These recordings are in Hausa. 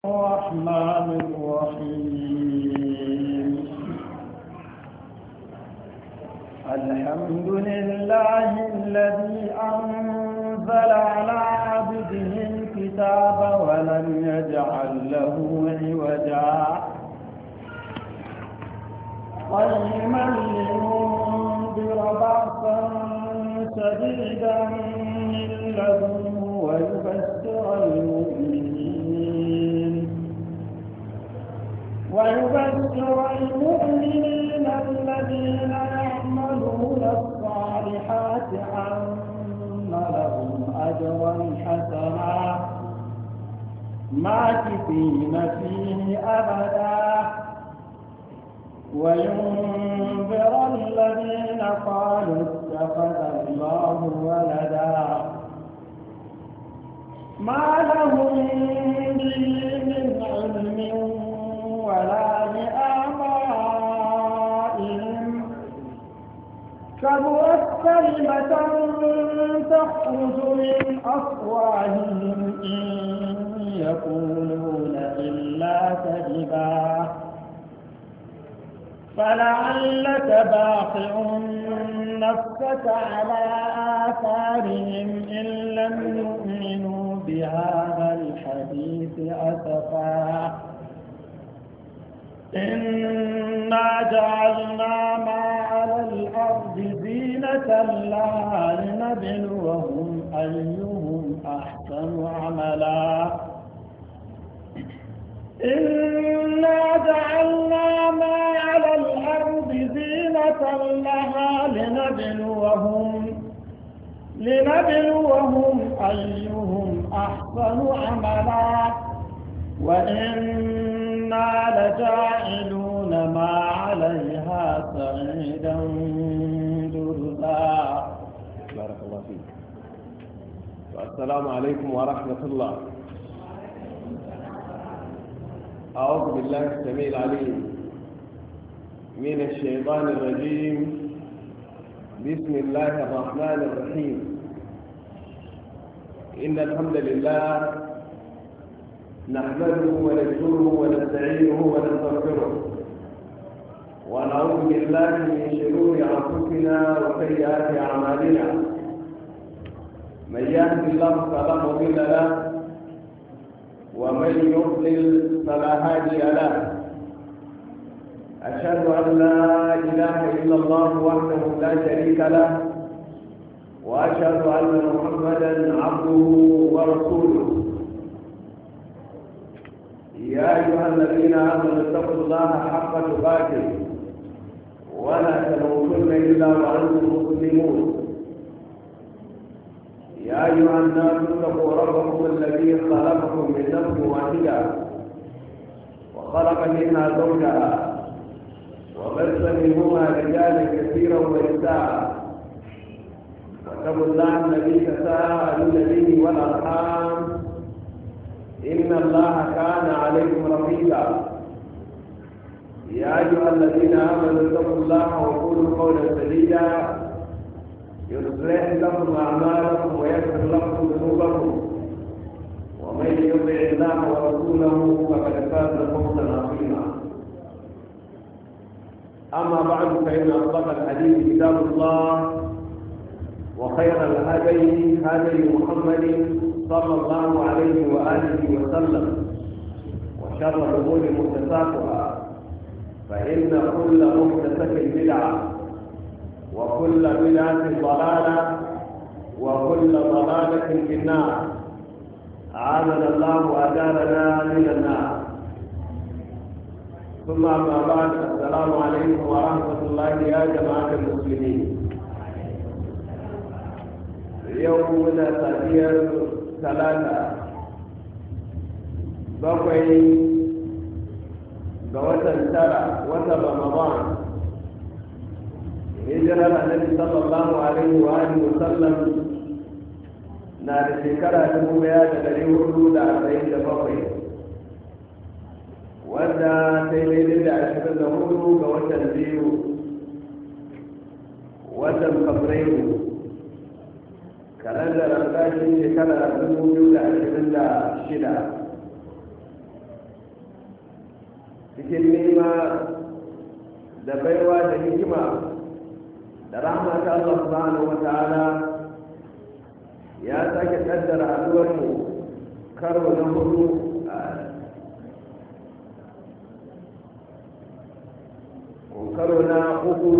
الرحمن الرحيم الحمد لله الذي أنزل على عبده الكتاب ولم يجعل له عوجا قيما لينذر بأسا شديدا من لدنه ويبشر المؤمنين الذين يعملون الصالحات أن لهم أجرا حسنا ماكثين فيه أبدا وينذر الذين قالوا اتخذ الله ولدا ما لهم به من علم ولا لآبائهم كبرت كلمة تخرج من أفواههم إن يقولون إلا كذبا فلعلك باخع نفسك على آثارهم إن لم يؤمنوا بهذا الحديث أسفا إنا جعلنا ما على الأرض زينة لها لنبلوهم أيهم أحسن عملا إنا جعلنا ما على الأرض زينة لها لنبلوهم أيهم أحسن عملا وإنا لجاعلون ما عليها صعيدا جرزا. بارك الله فيك. السلام عليكم ورحمة الله. أعوذ بالله السميع العليم من الشيطان الرجيم. بسم الله الرحمن الرحيم. إن الحمد لله نحمده ونشكره ونستعينه ونستغفره ونعوذ بالله من شرور أنفسنا وسيئات أعمالنا من يهد الله فلا مضل له ومن يضلل فلا هادي له أشهد أن لا إله إلا الله وحده لا شريك له وأشهد أن محمدا عبده ورسوله. يا أيها الذين آمنوا اتقوا الله حق تقاته ولا تموتن إلا وأنتم مسلمون. يا أيها الناس اتقوا ربكم الذي خلقكم من نفس واحدة وخلق منها زوجها وبث منهما رجالا كثيرا ونساء واتقوا الله الذي تساءلون به والأرحام إن الله كان عليكم رقيبا. يا أيها الذين آمنوا اتقوا الله وقولوا قولا سديدا يصلح لكم أعمالكم ويغفر لكم ذنوبكم ومن يطع الله ورسوله فقد فاز فوزا عظيما. أما بعد فإن أصدق الحديث كتاب الله وخير الهدي هدي محمد صلى الله عليه وآله وسلم وشر الأمور محدثاتها فإن كل محدثة بدعة وكل بدعة ضلالة وكل ضلالة في النار. أعاذنا الله وأجارنا من النار. ثم أما بعد السلام عليكم ورحمة الله يا جماعة المسلمين. يومنا سافير ثلاثة بقي بوتن ترى وتر رمضان هجرة النبي صلى الله عليه وآله وسلم نار شكرا تموميا تدري حدود 47 wadda ta yi daidai da 24 ga watan biyu watan fabrairu kalandar albashin shekara 2026 cikin nema da baiwa da hikima da rahama ta Allah subhanahu wa ta'ala ya sake kaddara haduwarmu karo na hudu karo na uku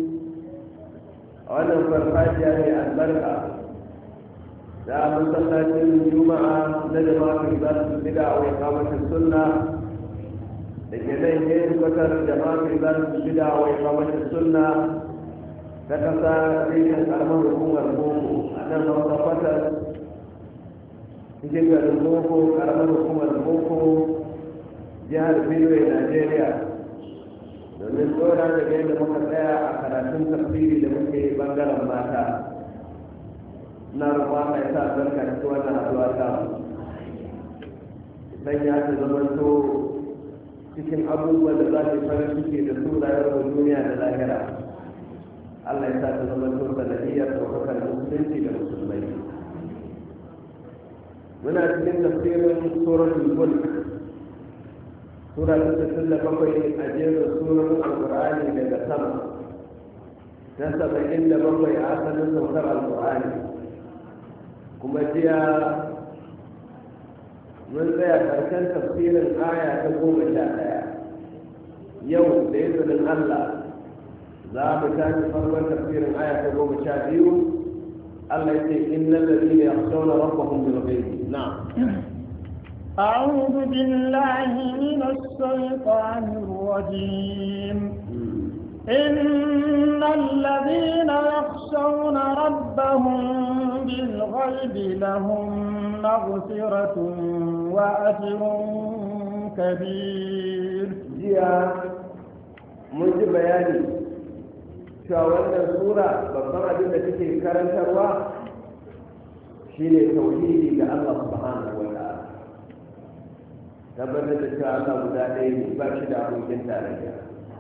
a wannan farfajiya mai albarka da masallacin juma'a na jama'ar za su bida a wai kamatin sunna da ke nan yin kwatar jama'ar za su bida a wai kamatin sunna ta kasa rikin karamar hukumar boko a nan hausa kwatar cikin garin boko karamar hukumar boko jihar benue nigeria domin tsora da yadda muka tsaya a karatun tafsiri da muke bangaren mata na ruwa mai sa zarka da wannan haduwa ta sanya ta zamanto cikin abubuwan da za su farin ciki da su rayuwar duniya da lahira. Allah ya sa ta zamanto sanadiyar ɗaukakar musulunci da musulmai. Muna cikin tafsirin suratul mulk, sura ta 67 a jerin surorin alqur'ani daga sama, ta 77 a asalin saukar alqur'ani. kuma jiya mun tsaya karshen tafsirin aya ta 11. yau da izinin Allah za mu tashi farkon tafsirin aya ta 12. Allah ya ce innal ladina yakhshawna rabbahum bil ghaibi. Na'am. أعوذ بالله من الشيطان الرجيم. إن الذين يخشون ربهم بالغيب لهم مغفرة وأجر كبير. جيا منذ بياني شاورنا سورة بطرع جنة تكي كرن شروع شيني توحيدي لله سبحانه وتعالى. tabbatar da cewa Allah guda ɗaya ne ba shi da abokin tarayya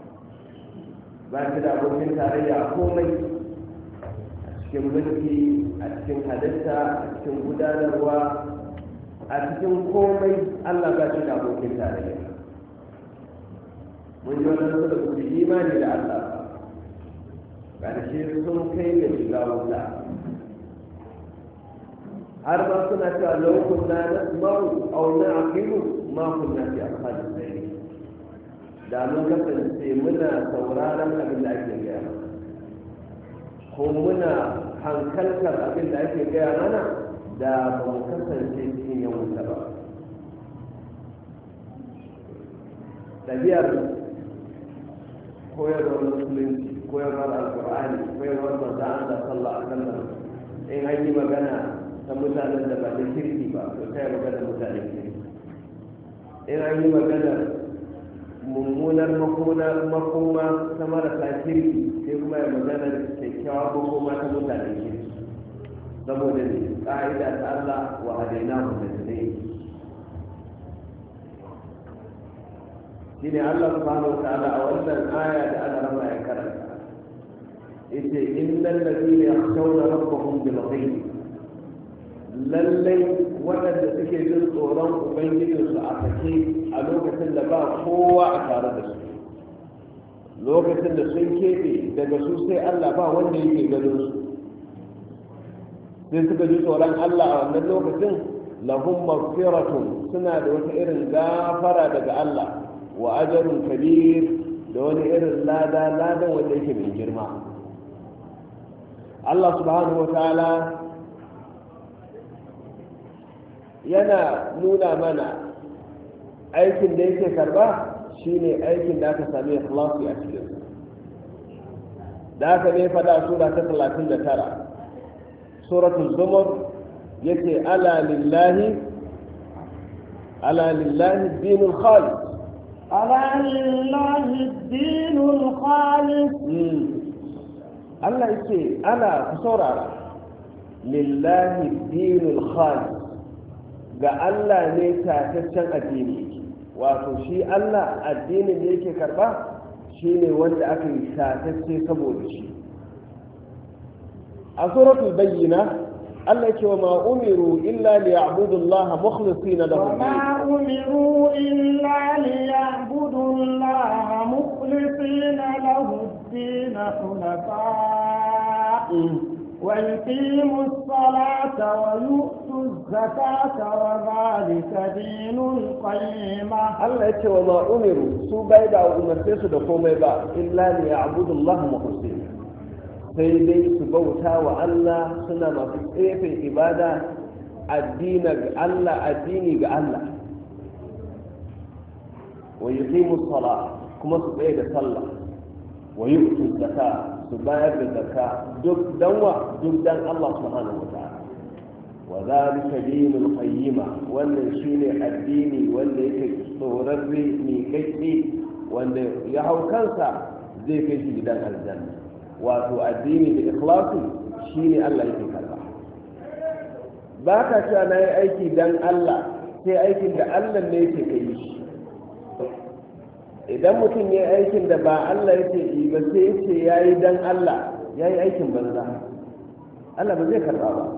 a komai, a cikin mulki, a cikin halitta, a cikin gudanarwa, a cikin komai Allah ba shi da abokin tarayya. mun ji wannan su da kuma imani da Allah ƙarshe sun kai da shiga wuta har ma suna cewa lokacin na nasma'u aw na'qilu ma kunna fi ashabi sayyid. da mun kasance muna sauraron abin da ake gaya mana ko muna hankaltar abin da ake gaya mana da ba mu kasance cikin yan wuta ba. ɗabi'ar koyarwar musulunci, koyarwar alkur'ani, koyarwar manzo Allah sallallahu alaihi wasallam in an yi magana ta mutanen da ba da kirki ba to sai magana mutanen kirki. in an yi magana mummunar makoma ta marasa kirki sai kuma ya magana kyakkyawa makoma ta mutanen kirki, saboda ne ƙa'ida ta Allah wa hadaina mu da ne. shine Allah subhanahu wa ta'ala a wannan aya da ana rama ya karanta yace innal ladina yakhshawna rabbahum bil ghaib, lallai waɗanda suke jin tsoron ubangijinsu a sake a lokacin da ba kowa a tare da su, lokacin da sun keɓe daga su sai Allah ba wanda yake ganin su, sai suka ji tsoron Allah a wannan lokacin lahum maghfiratun, suna da wata irin gafara daga Allah wa ajrun kabir, da wani irin ladan wanda yake mai girma. Allah subhanahu wa ta'ala yana nuna mana aikin da yake karba shine aikin da aka sami ikhlasi a cikin da aka ne fada sura ta 39 suratul zumar yace ala lillahi dinul khalis, ala lillahi dinul khalis. Allah yake ala ku saurara, lillahi dinul khalis, ga Allah ne tataccen addini, wato shi Allah addinin da yake karba shine wanda aka yi tatacce saboda shi. a suratul bayyina Allah ce wa ma umiru illa liya'budu Allah mukhlisina lahu وما أمروا إلا ليعبدوا حنفاء ويقيموا الصلاة ويؤتوا الزكاة وذلك دين القيمة. الله يقول وما أمروا سو بايدا وأمرتسوا دقومي با إلا ليعبدوا الله مخلصين sai dai su bauta wa Allah suna masu tsefin ibada addini ga Allah wa yuqimu as-salah kuma su tsaye da sallah wa yu'tu zakka su bayar da zakka duk dan Allah subhanahu wa ta'ala wa zalika dinul qayyima wannan shine addini wanda yake tsorarre mai kai wanda ya hau kansa zai kai shi gidan aljanna wato addini da ikhlasi shine Allah yake karba ba ka cewa na yi aiki dan Allah sai aikin da Allah ne yake kai shi idan mutum ya yi aikin da ba Allah yake yi ba sai yace ya yi dan Allah ya yi aikin banza Allah ba zai karba ba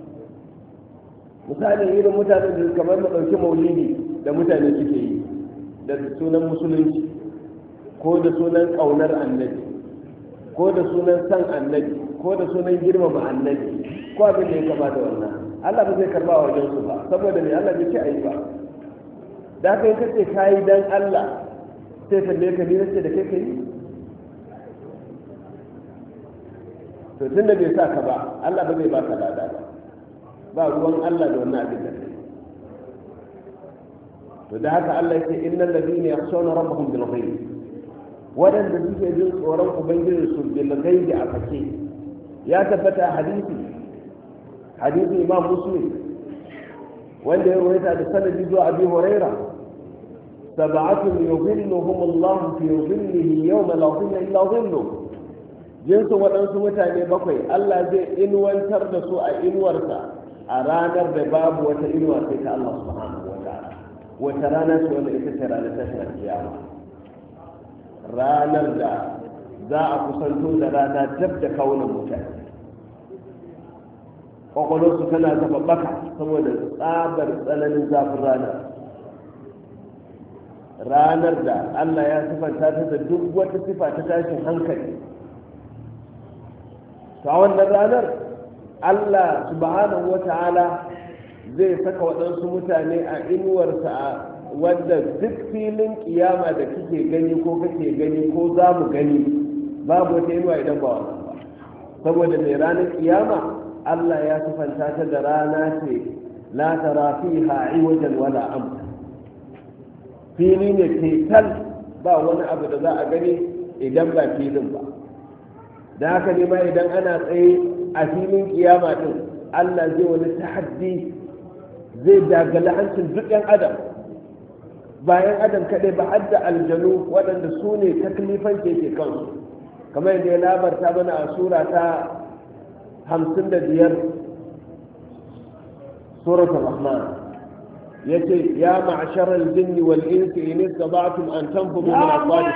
misali irin mutane da kamar mu ɗauki maulidi da mutane suke yi da sunan musulunci ko da sunan ƙaunar annabi ko da sunan san annabi ko da sunan girmama annabi ko abin da ya kama da wannan Allah ba zai karba wa wajen su ba saboda me Allah bai ce ayi ba da haka in kace kai dan Allah sai tambaye ka ni nace da kai kai to tunda bai sa ka ba Allah ba zai baka lada ba ruwan Allah da wannan abin da kai to da haka Allah yake innal ladina yakhshawna rabbahum bil ghaib waɗanda suke jin tsoron ubangiji su bil ghaib a fake ya tabbata hadisi imam muslim wanda ya rawaita da sanadi zuwa abi huraira sab'atun yuzilluhum Allah fi dhillihi yawma la dhilla illa dhilluh jinsu waɗansu mutane bakwai Allah zai inuwantar da su a inuwarsa a ranar da babu wata inuwa sai ta Allah subhanahu wa ta'ala wata rana ce wanda ita ce ranar tashin kiyama ranar da za a kusanto da rana dab da kaunin mutane kwakwalwarsu tana zaba baka saboda tsabar tsananin zafin ranar da Allah ya sifanta ta da duk wata sifa ta tashin hankali ta wannan ranar Allah subhanahu wa ta'ala zai saka waɗansu mutane a inuwarsa wanda duk filin kiyama da kike gani ko kake gani ko za mu gani babu wata inuwa idan ba wannan ba saboda mai ranar kiyama Allah ya sifanta ta da rana ce la tara fiha iwajan wala amta fili ne tetal ba wani abu da za a gani idan ba filin ba da haka ne ma idan ana tsaye a filin kiyama din Allah zai wani tahaddi zai dagala hancin duk yan adam bayan adam kaɗai ba har da aljanu waɗanda su ne taklifan ke kansu kamar yadda ya labarta mana a sura ta 55 suratul rahman yace ya ma'shar al-jinni wal insi in istata'tum an tanfudu min aqwali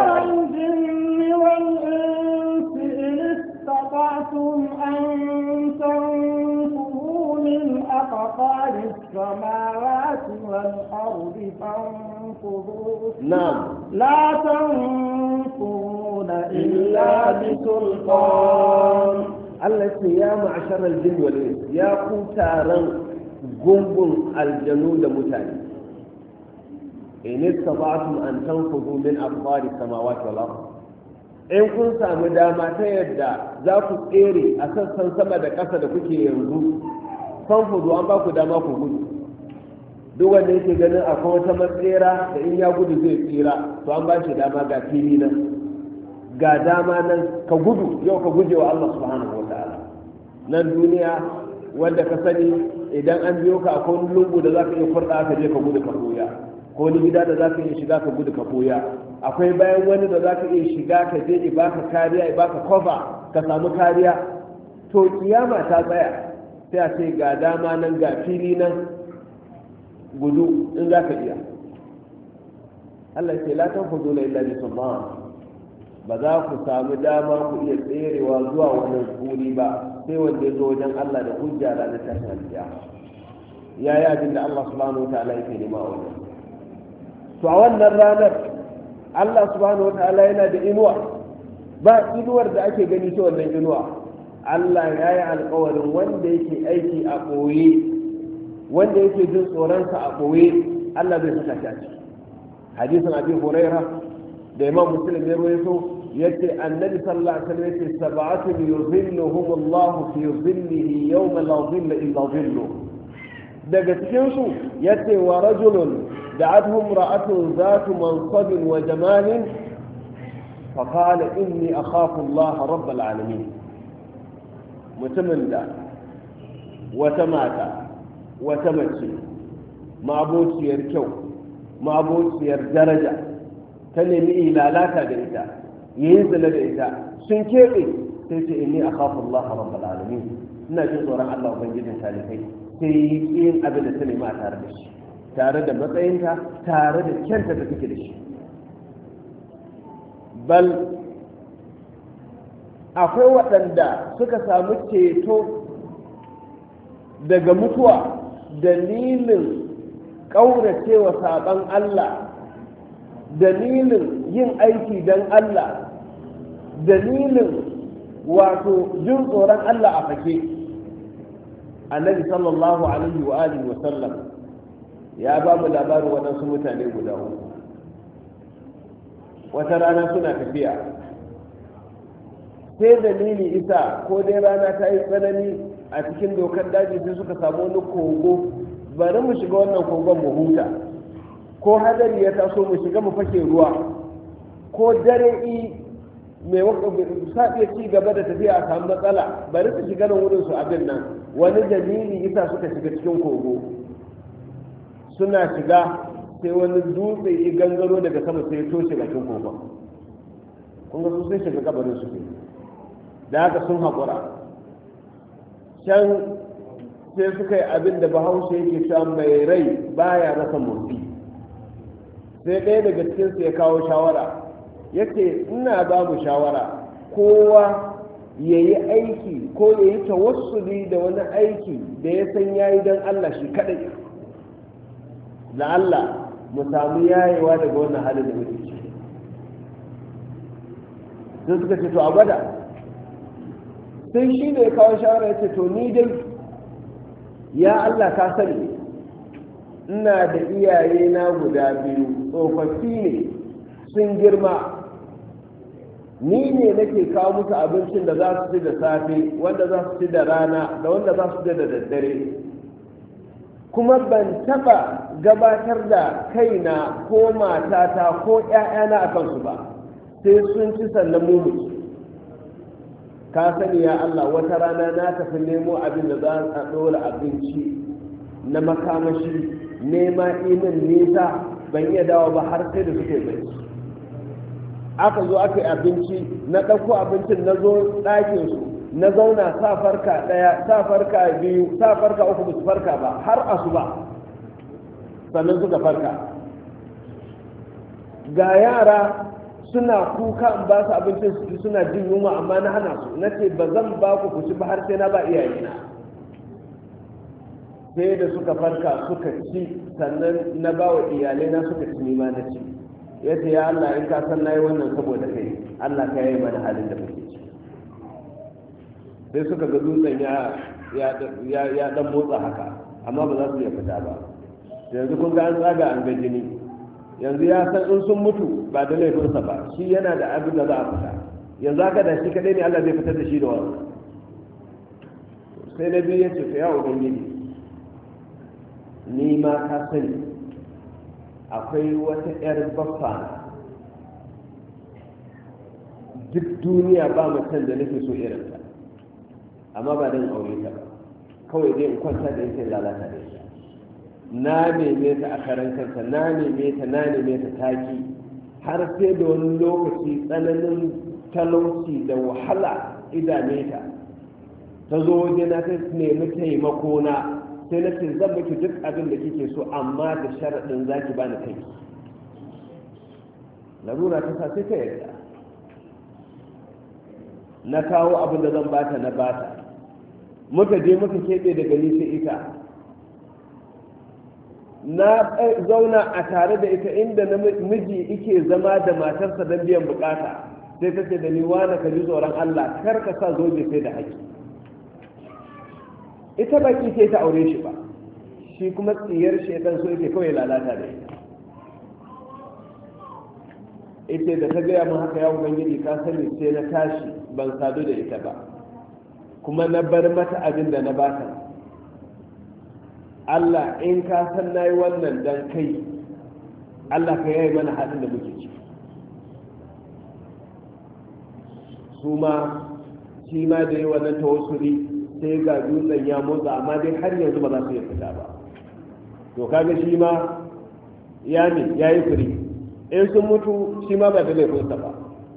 السماوات والأرض فانفضوا نعم لا تنفضون إلا بسلطان التي يا معشر الجن والإنس يا كتارا gungun aljanu da mutane in istata'tum an tanfudu min aqfari samawati wal ard in kun samu dama ta yadda za ku tsere a sassan sama da ƙasa da kuke yanzu fanfudu an ba ku dama ku gudu duk wanda yake ganin akwai wata matsera da in ya gudu zai tsira to an ba shi dama ga fili nan ga dama nan ka gudu yau ka guje wa Allah subhanahu wa ta'ala nan duniya wanda ka sani idan an biyo ka akwai wani lungu da za ka iya furɗa ka je ka gudu ka koya ko wani gida da za ka iya shiga ka gudu ka koya akwai bayan wani da za ka iya shiga ka je i baka kariya i baka kofa ka samu kariya to kiyama ta tsaya sai a ce ga dama nan ga fili nan gudu in za ka iya Allah ce la tanfudu illa bi sultan ba za ku samu dama ku iya tserewa zuwa wannan guri ba sai wanda ya zo wajen Allah da hujja da tashin alƙiyama ya yi abin da Allah subhanahu wataala yake nema a wajen to a wannan ranar Allah subhanahu wataala yana da inuwa ba inuwar da ake gani ta wannan inuwa. Allah ya yi alkawarin wanda yake aiki a ɓoye, wanda yake jin tsoronsa a ɓoye, Allah zai saka shi a ciki. hadisin abi huraira da imam muslim ya rawaito yace annabi sallallahu alaihi wasallam yace sab'atun yuzilluhum Allah fi zillihi yawma la zilla illa zillu. daga cikin su yace wa rajulun da'atuhu imra'atun zatu mansabin wa jamalin fa qala inni akhafu Allah rabbal alamin. mutumin da wata mata wata mace ma'abociyar kyau ma'abociyar daraja ta nemi lalata da ita yayin zina da ita sun keɓe sai ce inni akhafu Allah rabbal alamin, ina jin tsoron Allah ubangijin talibai, sai yi yin abin da ta nema a tare da shi, tare da matsayinta, tare da kyanta da take da shi. bal akwai waɗanda suka samu ceto daga mutuwa dalilin ƙauracewa saɓon Allah, dalilin yin aiki don Allah, dalilin wato jin tsoron Allah a fake. annabi sallallahu alaihi wa alihi wa sallam ya ba mu labarin waɗansu mutane guda uku. wata rana suna tafiya sai dalili isa ko dai rana ta yi tsanani a cikin dokar daji sai suka samu wani kogo, bari mu shiga wannan kogon mu huta, ko hadari ya taso mu shiga mu fake ruwa, ko dare mai sa iya ci gaba da tafiya a samu matsala, bari su shiga nan wurin su abin nan. wani dalili isa suka shiga cikin kogo, suna shiga sai wani dutse ya gangaro daga sama sai ya toshe bakin kogon. kun ga su sai shiga kabarin su ne, da haka sun haƙura. can sai suka yi abin da bahaushe yake cewa mai rai baya rasa motsi. sai ɗaya daga cikinsu ya kawo shawara, ya ce ina ba mu shawara kowa ya yi aiki ko ya yi tawassuli da wani aiki da ya san ya yi don Allah shi kaɗai, da Allah mu samu yayewa daga wannan halin da muke ciki. sai suka ce to a gwada. sai shi ne ya kawo shawara ya ce to ni dai ya Allah ka sani ina da iyaye na guda biyu tsofaffi ne sun girma, ni ne nake kawo musu abincin da za su ci da safe, wanda za su ci da rana, da wanda za su ci da daddare, kuma ban taba gabatar da kaina ko matata ko 'ya'yana a kansu ba, sai sun ci sannan mu. ka sani ya Allah wata rana na tafi nemo abin da za a ɗora abinci na makamashi, nema imin nisa ban iya dawo ba har sai da suke bai. aka zo aka yi abinci, na ɗauko abincin na zo ɗakinsu, na zauna sa farka ɗaya, sa farka biyu, sa farka uku ba su farka ba har asuba, sannan suka farka. ga yara suna kuka in ba su abincin su suna jin yunwa amma na hana su, na ce ba zan ba ku ci ba har sai na ba iyayena. sai da suka farka suka ci, sannan na ba wa iyalaina suka ci, nima na ci. ya ce ya Allah in ka san na yi wannan saboda kai, Allah ka yi mana halin da muke ci. sai suka ga dutsen ya dan motsa haka, amma ba za su iya fita ba. yanzu kun ga an tsaga an ga jini, yanzu ya san in sun mutu ba da laifinsa ba, shi yana da abin da za a fita. yanzu haka da shi kadai ne Allah zai fitar da shi da wannan. sai na biyu ya ce ya ubangiji ni ma ka sani akwai wata 'yar baffa duk duniya ba mutum da nake so irinta, amma ba don aure ta ba, kawai dai in kwanta da yake lalata da ita. na neme ta a karan kanta, na neme ta taki, har sai da wani lokaci tsananin talauci da wahala idane ta zo waje na ta nemi taimako na, sai na ce zan miki duk abin da kike so amma da sharaɗin za ki bani kai. larura ta sa sai ta yarda, na kawo abin da zan bata na bata, muka je muka keɓe daga ni sai ita, na zauna a tare da ita inda miji ike zama da matarsa don biyan bukata, sai ta ce da ni wani ka ji tsoron Allah kar ka sa zobe sai da haƙƙi. ita baki sai ta aure shi ba, shi kuma tsiyar shaidan so yake kawai lalata da ita da ta gaya min haka ya ubangiji ka sani sai na tashi ban sadu da ita ba kuma na bar mata abin da na bata. Allah in ka san nayi wannan dan kai, Allah ka yayi mana halin da muke ciki. su ma shi ma da yi wannan tawassuli sai ga dutsen ya motsa amma dai har yanzu ba za su iya fita ba. to kaga shi ma ya yi furi in sun mutu shi ma ba da laifinsa ba.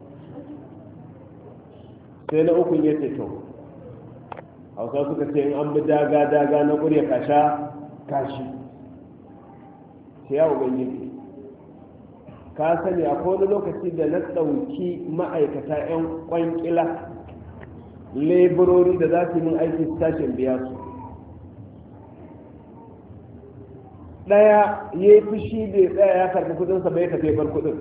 sai na ukun ya ce to hausa suka ce in an bi daga na ƙurya kasha kashi sai ya ubangiji ka sani a wani lokaci da na ɗauki ma'aikata 'yan ƙwanƙila leburori da za su yi min aiki su tashin biya su, ɗaya ya yi fushi bai tsaya ya karɓi kudinsa bai tafi bar kudin,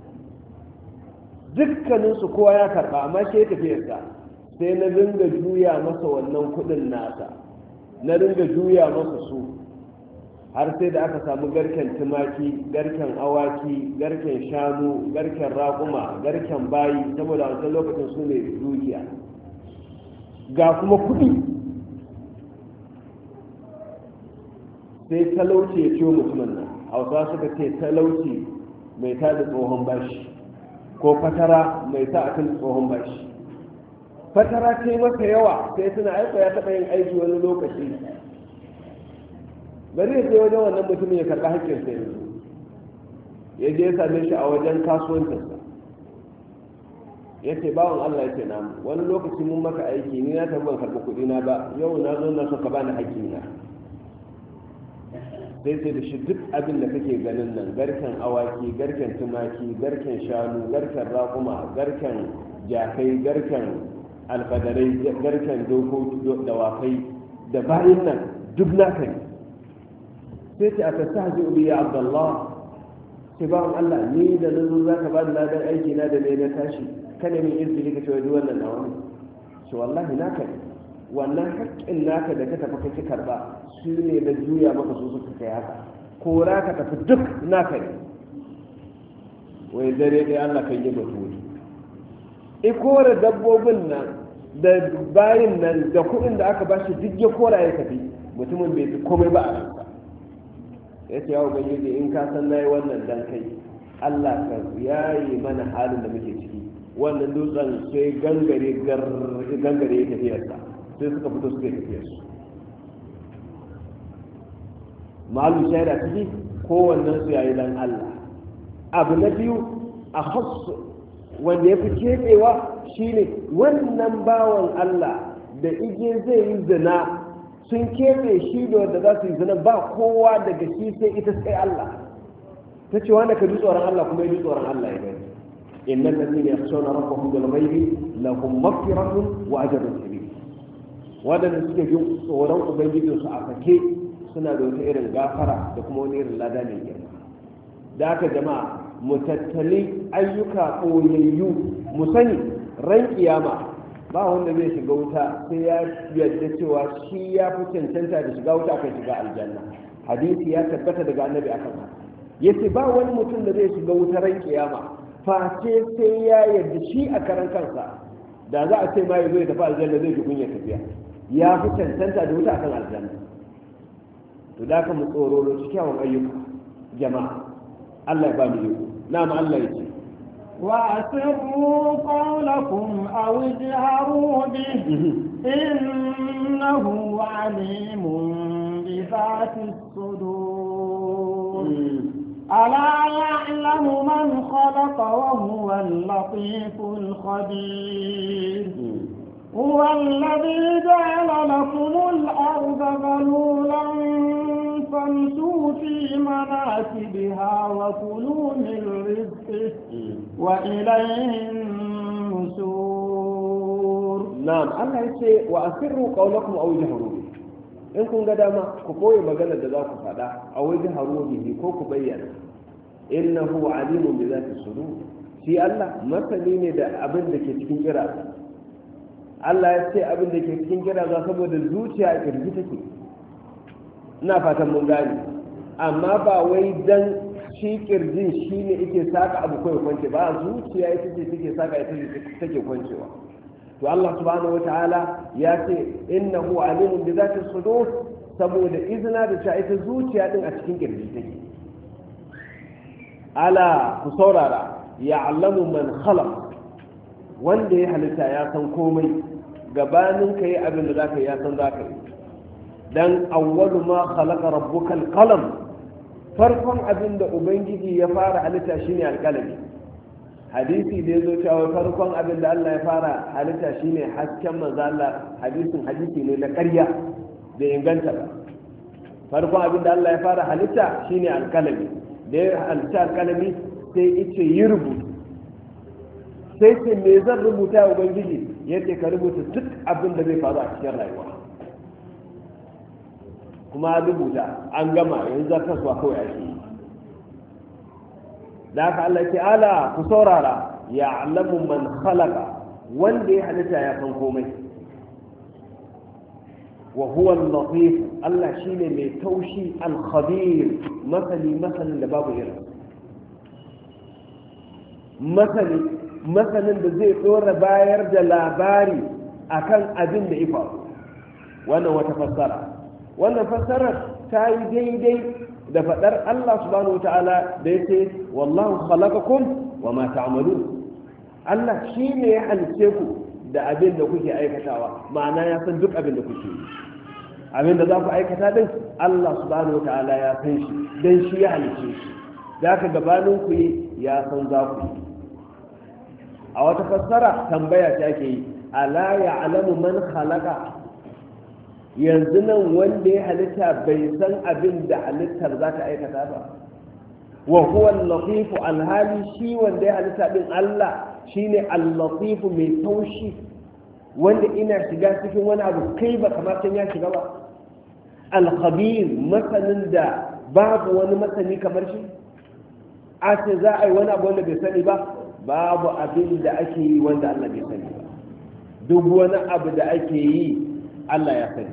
dukkaninsu kowa ya karɓa amma shi ya tafi yadda. sai na dinga juya masa wannan kudin nasa, na dinga juya masa su har sai da aka samu garken tumaki, garken awaki, garken shanu, garken raƙuma, garken bayi, saboda wancan lokacin su ne dukiya ga kuma kudi. sai talauci ya ciwo mutumin nan, hausa suka ce talauci mai ta da tsohon bashi ko fatara mai ta akan tsohon bashi. fatara ce masa yawa sai suna aiko ya taɓa yin aiki wani lokaci, bari ya je wajen wannan mutumin ya karɓi haƙƙin sai ya je ya same shi a wajen kasuwancinsa ya ce bawan Allah ya ce na wani lokaci mun maka aiki ni na taɓa ban karɓi kuɗi na ba, yau na zo na so ka bani haƙƙi na. sai sai da shi duk abin da kake ganin nan, garken awaki, garken tumaki, garken shanu, garken raƙuma, garken jakai, garken alfadarai, garken dawakai da bayan nan duk naka ne. sai ce a tasaji ubi ya abdullah, sai bawan Allah ni da nazo za ka ba da ladan aiki na da ne na tashi kana min izini ka ce wani wannan nawa ne. shi wallahi naka ne, wannan haƙƙin naka da ka tafi kake karɓa su ne na juya maka su suka kai haka, kora ka tafi duk naka ne. wai dare ɗaya Allah kan yi mutu i kora dabbobin nan da bayin nan da kuɗin da aka bashi duk ya kora ya tafi, mutumin bai fi komai ba a ransa. ya ce yawo ubangiji in ka san na yi wannan dan kai, Allah ka yayi mana halin da muke ciki. wannan dutsen sai gangare ya tafiyarsa, sai suka fito suka yi tafiyarsu. malu shaida ciki kowannen su yayi dan Allah. abu na biyu a hassu wanda ya fi keɓewa shine wannan bawan Allah da ije zai yi zina sun keɓe shi da wanda za su yi zina ba kowa daga shi sai ita sai Allah. ta ce wanda ka ji tsoron Allah kuma ya ji tsoron Allah ya gani. innal ladina yakhshawna rabbahum bil ghaibi lahum maghfiratun wa ajrun kabir. wadanda suke jin tsoron ubangijinsu a fake suna da wata irin gafara da kuma wani irin lada mai girma. da haka jama'a mu tattali ayyuka ɓoyayyu, mu sani ran kiyama ba wanda zai shiga wuta sai ya yarda cewa shi ya fi cancanta da shiga wuta akan shiga aljanna. hadisi ya tabbata daga annabi akan haka, yace ba wani mutum da zai shiga wuta ran kiyama face sai ya yarda shi a karan kansa da za a ce ma ya zo ya tafi aljanna zai ji kunya tafiya, ya fi cancanta da wuta akan aljanna. to da ka mu tsoro cikin ayyuka jama'a. Allah ya ba mu iko. na'am Allah ya ce وأسروا قولكم أو اجهروا به إنه عليم بذات الصدور. ألا يعلم من خلق وهو اللطيف الخبير. هو الذي جعل لكم الأرض ذلولا فامشوا في مناكبها وكلوا من رزقه وإليه النشور. نعم الله يقول وأسروا قولكم أو اجهروا به. in kun ga dama ku koyi maganar da za ku faɗa a wajen harumihi ko ku bayyana innahu alimun bi zati sudur, shi Allah masani ne da abin da ke cikin kira. Allah ya ce abin da ke cikin kira za saboda zuciya a kirji take, ina fatan mun gane, amma ba wai dan shi kirjin shi ne yake saka abu kawai kwance ba, zuciya ita ce take saka ita ce take kwancewa. to Allah subhanahu wataala ya ce innahu alimun bi zati sudur, saboda izina da ta ita zuciya din a cikin kirji take. ala ku saurara, ya'lamu man khalaq, wanda ya halitta ya san komai, gabanin ka yi abin da zaka yi ya san zaka yi. dan awwalu ma khalaqa rabbuka al-qalam, farkon abin da ubangiji ya fara halitta shine alkalami. hadisi da yazo cewa farkon abin da Allah ya fara halitta shine hasken manzo Allah, hadisi ne na ƙarya da inganta ba. farkon abin da Allah ya fara halitta shine alkalami. da ya halitta alkalami sai yace yi rubutu, sai ce me zan rubuta ubangiji? yace ka rubuta duk abin da zai faru a cikin rayuwa. kuma rubuta an gama, yanzu za ka suwa kawai ake. da haka Allah ce ala ku saurara, ya alamu man khalaqa, wanda ya halitta ya san komai. wa huwa al-latif, Allah shine mai taushi, al-khabir, masanin da babu irin, masanin da zai tsora bayar da labari akan abin da ya faru. wannan wata fassara, wannan fassarar ta yi daidai da faɗar Allah subhanahu wa ta'ala da ya ce wallahu khalaqakum wa ma ta'malun. Allah shi ne ya halice ku da abin da kuke aikatawa, ma'ana ya san duk abin da kuke yi. abin da za ku aikata din Allah subhanahu wa ta'ala ya san shi, dan shi ya halice shi, da ka gabanin ku yi ya san za ku yi. a wata fassara tambaya ta ke yi, ala ya'lamu man khalaqa, yanzu nan wanda ya halitta bai san abin da halittar za ta aikata ba. wa huwa al-latif, alhali shi wanda ya halitta din Allah shine al-latif, mai taushi, wanda ina shiga cikin wani abu kai ba kamar ya shiga ba. al-khabir, masanin da babu wani masani kamar shi. a ce za a yi wani abu wanda bai sani ba, babu abin da ake yi wanda Allah bai sani ba. duk wani abu da ake yi Allah ya sani.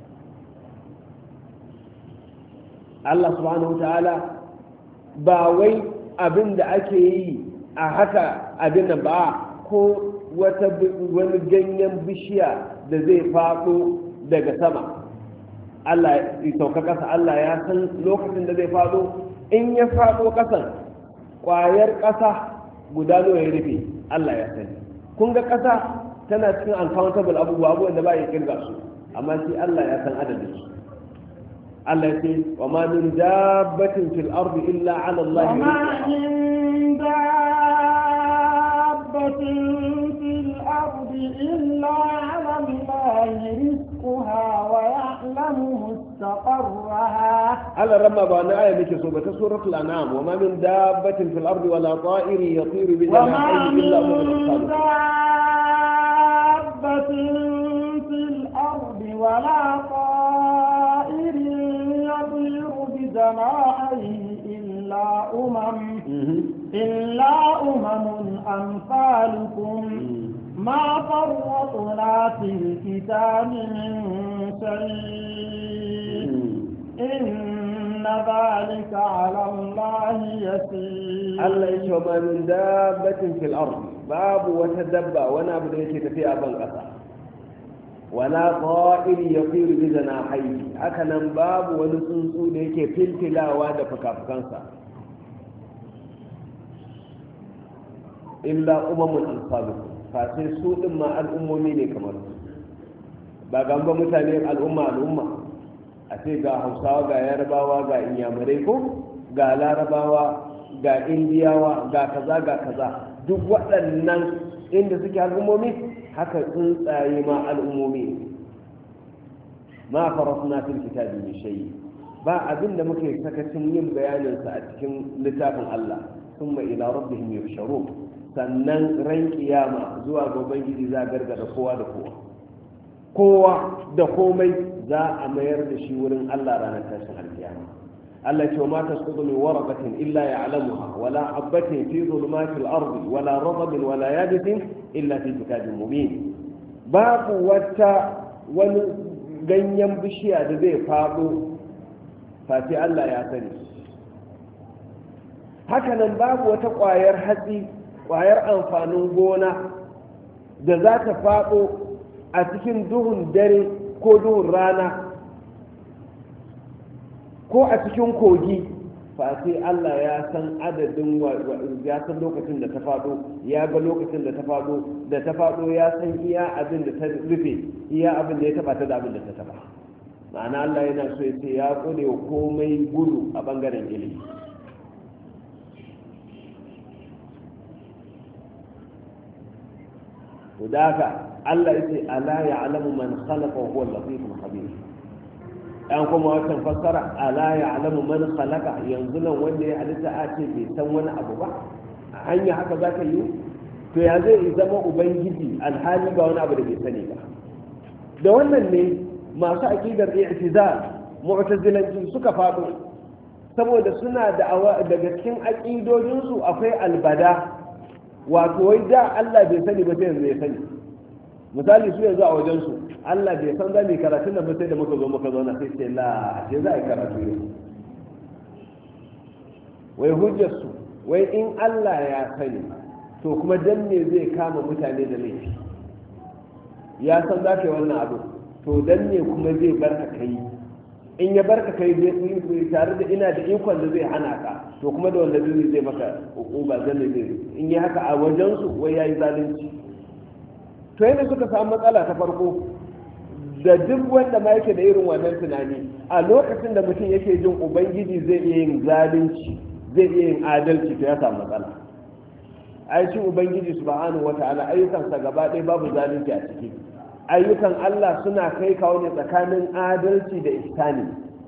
Allah subhanahu ta'ala ba wai abin da ake yi a haka abin nan ba, ko wani ganyen bishiya da zai faɗo daga sama Allah ya sauka ƙasa, Allah ya san lokacin da zai faɗo. in ya faɗo ƙasan, ƙwayar ƙasa guda nawa ya rufe Allah ya sani. kun ga ƙasa tana cikin uncountable abubuwan da ba ya kirga su, amma shi Allah ya san adadin su. Allah ya ce wa ma min dabbatin fil ardi illa ala Allah rizquha, wa ma min dabbatin fil ardi illa ala Allah rizquha wa ya'lamu mustaqarraha. Allah ramma ba na aya nake so ba, ta suratul an'am, wa ma min dabbatin fil ardi wala ta'iri yatiru bi janahihi illa umamun dabbatin fil ardi wala إلا أمم أمثالكم ما فرطنا في الكتاب من شيء إن ذلك على الله يسير. الله يشوف من دابة في الأرض، باب وتدبى ونعبد يشيك في أبا الأسى wala ta'iri yatiru bi janahihi, haka nan babu wani tsuntsu da yake filfilawa da fukafukansa. illa umamun amsalukum, fa sai su din ma al'ummomi ne kamar su. ba gamba mutane al'umma a ce ga Hausawa, ga Yarbawa, ga Inyamurai, ko ga Larabawa, ga Indiyawa, ga kaza duk waɗannan inda suke al'ummomi, haka tsuntsaye ma al'ummomi. ma farasna fil kitabi min shay, ba abin da muke sakacin yin bayanin sa a cikin littafin Allah. thumma ila rabbihim yuhsharun, sannan ran kiyama zuwa ga ubangiji za gargada kowa da komai za a mayar da shi wurin Allah ranar tashin alkiyama. Allah ce ma tasqutu min waraqatin illa ya'lamuha wala habatin fi dhulumatil ardi wala radabin wala yabisin illa fi kitabin mubin. Babu wani ganyen bishiya da zai faɗo fati Allah ya sani. Hakanan babu wata ƙwayar hatsi, ƙwayar amfanin gona da za ta faɗo a cikin duhun dare ko duhun rana ko a cikin kogi fati Allah ya san adadin ya san lokacin da ta faɗo, ya ga lokacin da ta faɗo ya san iya abin da ta rufe, iya abin da ya taba ta da abin da ta taba. Ma'ana Allah yana so ya ce ya kone komai gudu a bangaren ilimi. to da haka Allah yace ala ya'lamu man khalaqa wa huwa al-latiful khabir. an kuma wannan fassara ala ya'lamu man khalaqa, yanzu nan wanda ya halitta a ce bai san wani abu ba, a hanya haka zaka yi to ya zai zama ubangiji alhali ga wani abu da bai sani ba. da wannan ne masu aqidar i'tizal mu'tazilanci suka faɗo, saboda suna da daga cikin aqidojinsu akwai albada, wato wai da Allah bai sani ba sai yanzu ya sani. misali su yanzu a wajensu Allah bai san za mu yi karatun da sai da muka zo na sai ce la ce za a yi karatu ne. wai hujjarsu wai in Allah ya sani to kuma dan ne zai kama mutane da laifi, ya san za ka yi wannan abu to dan ne kuma zai barka kai, in ya barka kai zai tare da ina da ikon da zai hana ka to kuma da wanda zai maka hukuma zan zai in yi haka a wajensu wai yayi zalunci. to yana suka samu matsala ta farko da duk wanda ma yake da irin wannan tunani, a lokacin da mutum yake jin ubangiji zai iya yin zalunci zai iya yin adalci to ya samu matsala. aikin ubangiji subhanahu wata'ala ayyukansa gaba ɗaya babu zalunci a ciki. ayyukan Allah suna kai kawo ne tsakanin adalci da ihsani.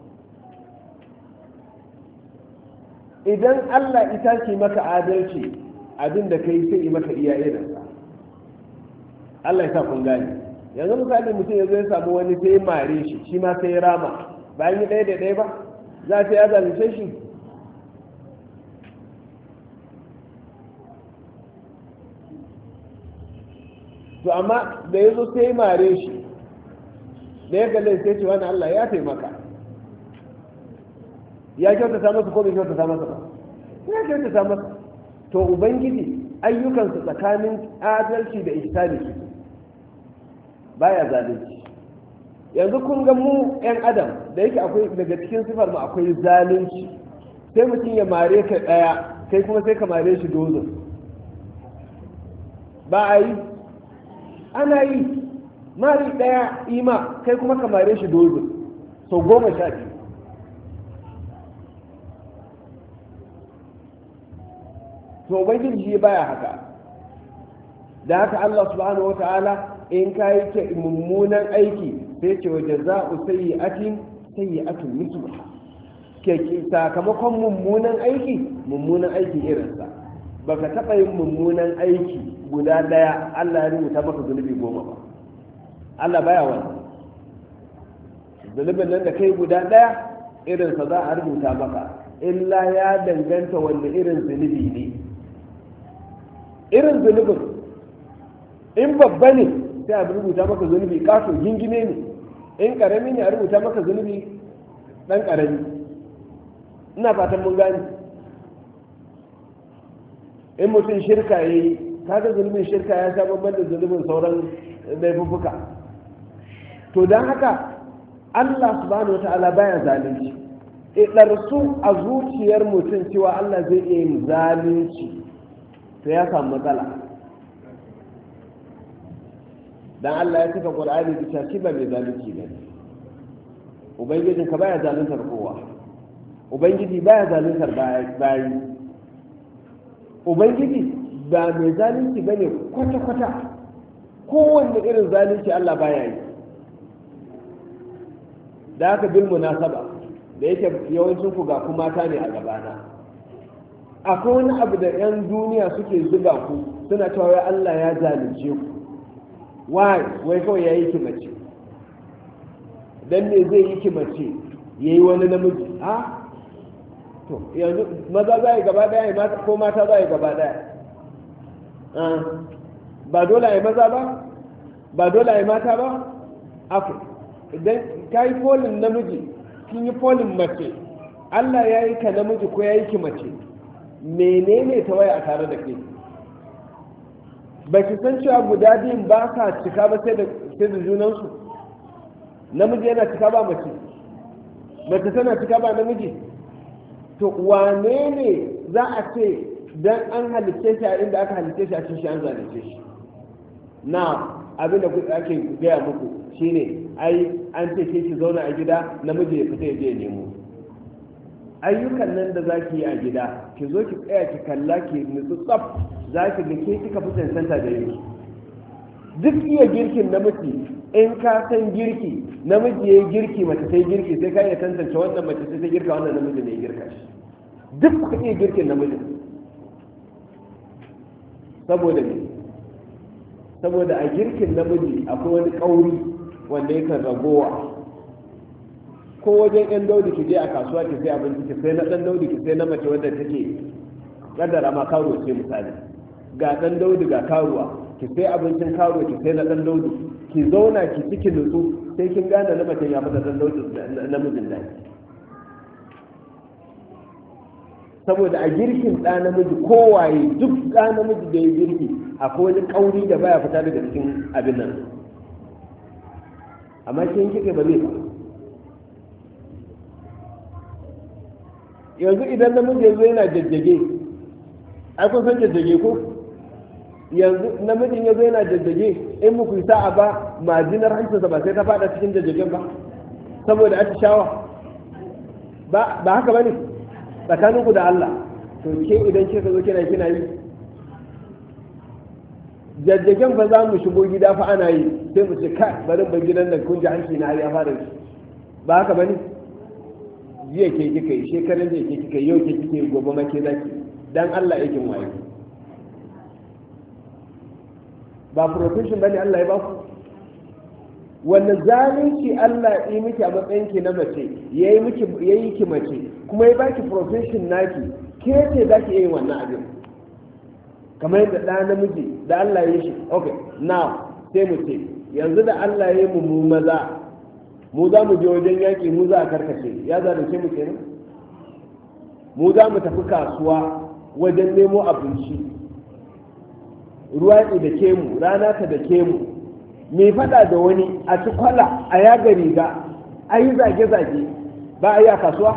idan Allah ita ce maka adalci abin da kai sai maka iya irinsa. Allah ya sa kun gane. yanzu misali mutum ya zo ya samu wani sai mare shi, shi ma sai rama, bayan yi ɗaya da ɗaya ba za ta ya zalunce shi. to amma da ya zo sai mare shi da ya galle sai ce wani Allah ya taimaka, ya kyautata masa ko bai kyautata masa ba, ya kyautata masa. to ubangiji ayyukansa tsakanin adalci da ihsani su baya zalunci. yanzu kun ga mu yan adam da yake akwai daga cikin sifar mu akwai zalunci, sai mutum ya mare ka daya kai kuma sai ka mare shi dozin, ba a yi ana yi mari daya ima kai kuma ka mare shi dozin sau 12. to ubangiji shi baya haka. da haka Allah subhanahu wata'ala in ka yi mummunan aiki sai ce wa jaza'u sayyi'atun mithluha, sakamakon mummunan aiki irinsa. baka taɓa yin mummunan aiki guda ɗaya Allah ya rubuta maka zunubi 10 ba. Allah baya wannan. zunubin nan da kai guda ɗaya irinsa za a rubuta maka, illa ya danganta wanda irin zunubi ne. irin zunubin in babba ne sai a rubuta maka zunubi kaso gingime ne, in karami ne a rubuta maka zunubi dan karami. ina fatan mun gani. in mutum shirka ya yi kaga zunubin shirka ya sha babban da zunubin sauran laifuffuka. to don haka Allah subhanahu wata'ala baya zalunci. ɗarsu a zuciyar mutum cewa Allah zai iya yin zalunci to ya samu matsala. dan Allah ya cika Qur'ani da cewa shi ba mai zalunci ne. ubangijin ka baya zaluntar kowa, ubangiji baya zaluntar bayi, ubangiji ba mai zalunci bane kwata-kwata. kowanne irin zalunci Allah baya yi. da haka bil munasaba da yake yawancin ku ga ku mata ne a gabana, akwai wani abu da 'yan duniya suke zuga ku suna cewa wai Allah ya zalunce ku. wai kawai ya yi ki mace, dan ne zai yi ki mace ya yi wani namiji? to yanzu maza za yi gaba daya ko mata za yi gaba daya ba dole a yi maza ba ba dole a yi mata ba afu idan ka yi folin namiji kin yi folin mace Allah ya yi ka namiji ko ya yi ki mace menene ta waya a tare da ke ba ki san cewa guda biyun ba ka cika ba sai da junansu namiji yana cika ba mace mace tana cika ba namiji to wane ne za a ce dan an halitta shi a inda aka halitta shi a cikin shi an zalunce shi na abinda ake gaya muku shine ai an ce ke ki zauna a gida namiji ya fita ya je nemo ayyukan nan da zaki yi a gida ki zo ki tsaya ki kalla ki nutsu tsaf za ki ga ke kika fi cancanta da yi duk iya girkin namiji in ka san girki namiji ya yi girki mace sai girki sai ka iya tantance wannan mace sai ta girka wannan namiji ne ya girka shi duk ku iya girkin namiji saboda ne saboda a girkin namiji akwai wani kauri wanda yakan ragowa ko wajen yan daudi ki je a kasuwa ki sai abinci ki sai na dan daudi ki sai na mace wanda take kaddara ma karo ce misali ga dan daudi ga karuwa ki sai abincin karo ki sai na dan daudi ki zauna ki ciki nutsu sai kin gane na mace ya fada dan daudi namijin da saboda a girkin ɗa namiji kowaye duk ɗa namiji da ya girki akwai wani kauri da baya fita daga cikin abin nan amma kin kike ba zai ba yanzu idan namiji yanzu yana jajjage ai kun san jajjage ko yanzu namijin yanzu yana jajjage in muku yi sa'a ba majinar hancinsa ba sai ta fada cikin jajjagen ba saboda atishawa ba haka ba ne tsakaninku da Allah to ke idan ke ka zo kina yi jajjagen fa za mu shigo gida fa ana yi sai mu ce kai bari ban gidan nan kun ji hanci na har ya fara shi ba haka ba ne jiya ke kika yi shekaran jiya ke kika yi yau ke kika yi gobe ma ke zaki dan Allah yakin waye ba profession bane Allah ya ba ku wannan zalunci Allah yi miki a matsayin ki na mace yayi ki mace kuma ya baki profession naki ke ce zaki yi wannan abin kamar yadda da namiji da Allah ya yi shi okay now sai mu ce yanzu da Allah ya yi mu maza mu za mu je wajen yaƙi mu za a karkace ya zalunce mu kenan mu za mu tafi kasuwa wajen nemo abinci ruwa da ke mu rana ta da ke mu mai fada da wani a ci kwala a yaga riga a yi zage-zage ba a yi a kasuwa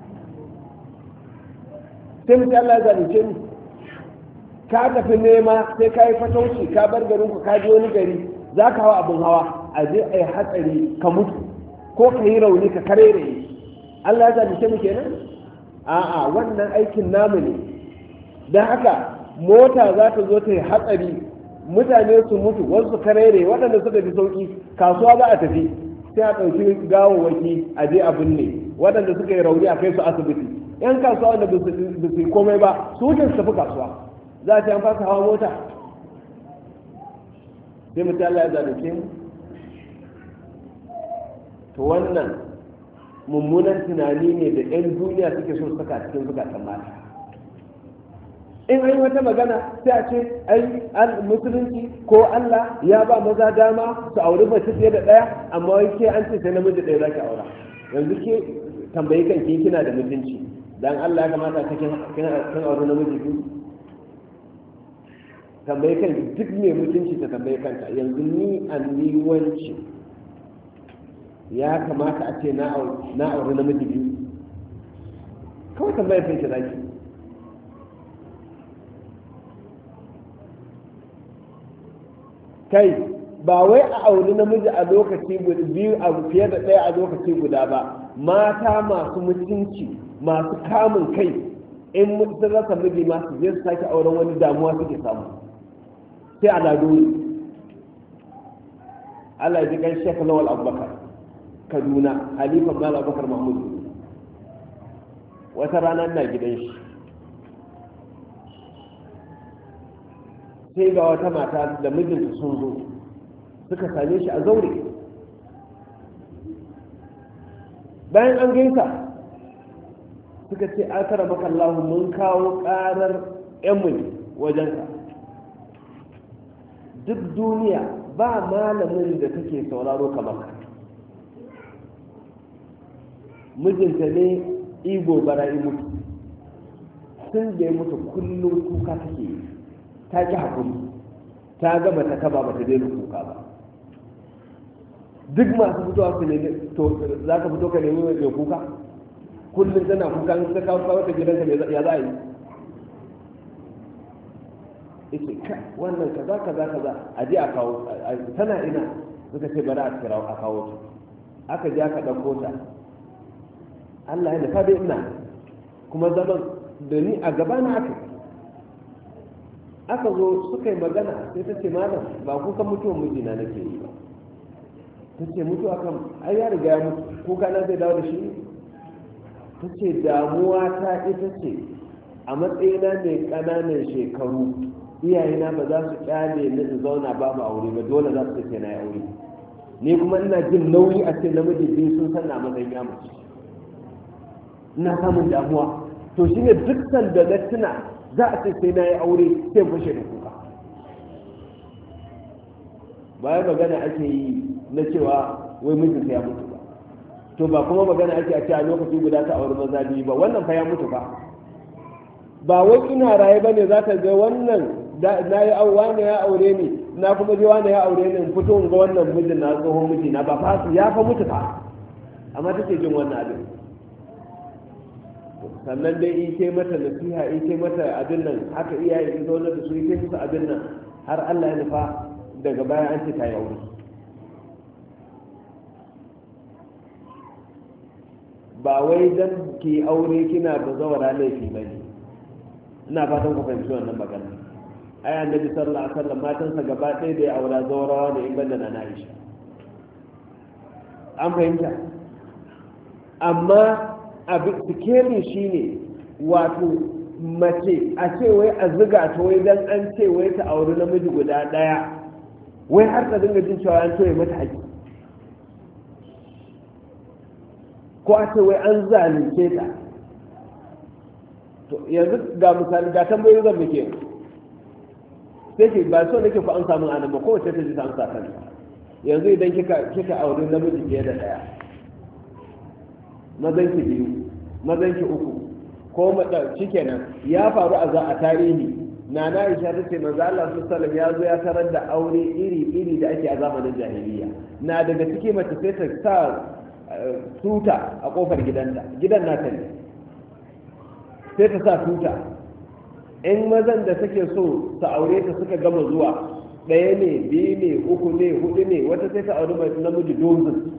sai mu Allah ya zalunce mu ka tafi nema sai ka yi fatauci ka bar garinku ka je wani gari za ka hawa abin hawa a je a yi hatsari ka mutu ko ka yi rauni ka karere Allah ya zalunce mu kenan a'a wannan aikin namu ne don haka mota za ta zo ta yi hatsari mutane su mutu wasu karere waɗanda suka fi sauki kasuwa za a tafi sai a ɗauki gawawwaki a je a binne waɗanda suka yi rauni a kai su asibiti yan kasuwa wanda ba su yi komai ba su wuce su tafi kasuwa za a ce an fasa hawa mota sai mutum Allah ya zalunce mu to wannan mummunan tunani ne da 'yan duniya suke so saka cikin zukatan mata in an yi wata magana sai a ce ai musulunci ko Allah ya ba maza dama su auri mace fiye da ɗaya amma wai ke an ce sai namiji ɗaya zaki aura yanzu ke tambayi kanki kina da mutunci dan Allah ya kamata ka kin auri namiji biyu tambayi kanki duk mai mutunci ta tambayi kanta yanzu ni wanci ya kamata a ce na auri namiji biyu kawai tambayar kanki zaki kai ba wai a auri namiji a lokaci biyu a fiye da ɗaya a lokaci guda ba mata masu mutunci masu kamun kai in sun rasa miji masu je su sake auren wani damuwa suke samu sai a laduri Allah ya ji kan Sheikh Lawal Abubakar Kaduna Halifa Mal Abubakar Mahmud wata rana ina gidan shi sai ga wata mata da mijinta sun zo suka same shi a zaure bayan an gaisa suka ce akara maka Allah mun kawo karar ƴanmu ne wajenka. Duk duniya ba malamin da take sauraro kamar ka. Mijinta ne igo bara mutu, sun da ya mutu kullum kuka take yi, ta ki haƙuri, ta gama ta kaba ba ta daina kuka ba. Duk masu fitowa su ne, to za ka fito ka nemi mai kuka kullum tana kuka, in ka kawo ta gidanka ya za a yi? Ita ka wannan kaza a je a kawo, tana ina suka ce bari a kira a kawo ta. Aka je aka ɗauko ta, Allah ya nufa dai ina kuma zaman da ni a gaba na aka zo suka yi magana, sai ta ce malam ba kukan mutuwar mijina nake yi ba. Ta ce mutuwa kan ai ya riga ya mutu, kuka na zai dawo da shi. Ta ce damuwa ta ita ce a matsayina mai ƙananan shekaru iyayena ba za su kyale ni in zauna babu aure ba, dole za su ce na yi aure. Ni kuma ina jin nauyi a ce namiji biyu sun san na matsayin ya mace, ina samun damuwa. To shi ne dukkan da na tuna za a ce sai na yi aure sai fashe da kuka. Bayan magana ake yi na cewa wai mijinta ya mutu ba, to ba kuma magana ake a ce a lokaci guda ta aure maza biyu ba, wannan fa ya mutu ba wai ina raye ba ne za ka ga wannan na yi wani ya aure ni, na kuma je wani ya aure ni in fito in ga wannan mijin na tsohon miji na ba fa ya fa mutu fa, amma take jin wannan abin. Sannan dai ike mata nasiha, ike mata abin nan, haka iyaye in zaune da su ike musu abin nan, har Allah ya nufa daga baya an ce ta yi aure. Ba wai dan ki aure kina da zawara laifi ba ne, ina fatan ku fahimci wannan magana. Ai annabi sallallahu alaihi wasallam matansa gaba ɗaya da ya aura zawarawa ne in banda na Aisha, an fahimta. Amma abin sikeli shine wato mace a ce wai a ziga ta wai dan an ce wai ta auri namiji guda ɗaya, wai har ta dinga jin cewa an toye mata haƙi, ko a ce wai an zalunce ta. To yanzu ga misali, ga tambayoyi zan muke sai ke ba so nake ku an samu anan ba, kowace ta ji ta amsa kanta. Yanzu idan kika auri namiji fiye da ɗaya, mazan ki biyu, mazan ki uku, ko shikenan ya faru a tarihi. Na Aisha ta ce manzo Allah sallallahu ya zo ya tarar da aure iri da ake a zamanin jahiliya. Na daga ciki mace sai ta sa tuta a kofar gidanta, gidan nata ne, sai ta sa tuta. In mazan da take so ta aure ta suka gama zuwa, ɗaya ne, biyu ne, uku ne, hudu ne, wata sai ta aure mai namiji dozin.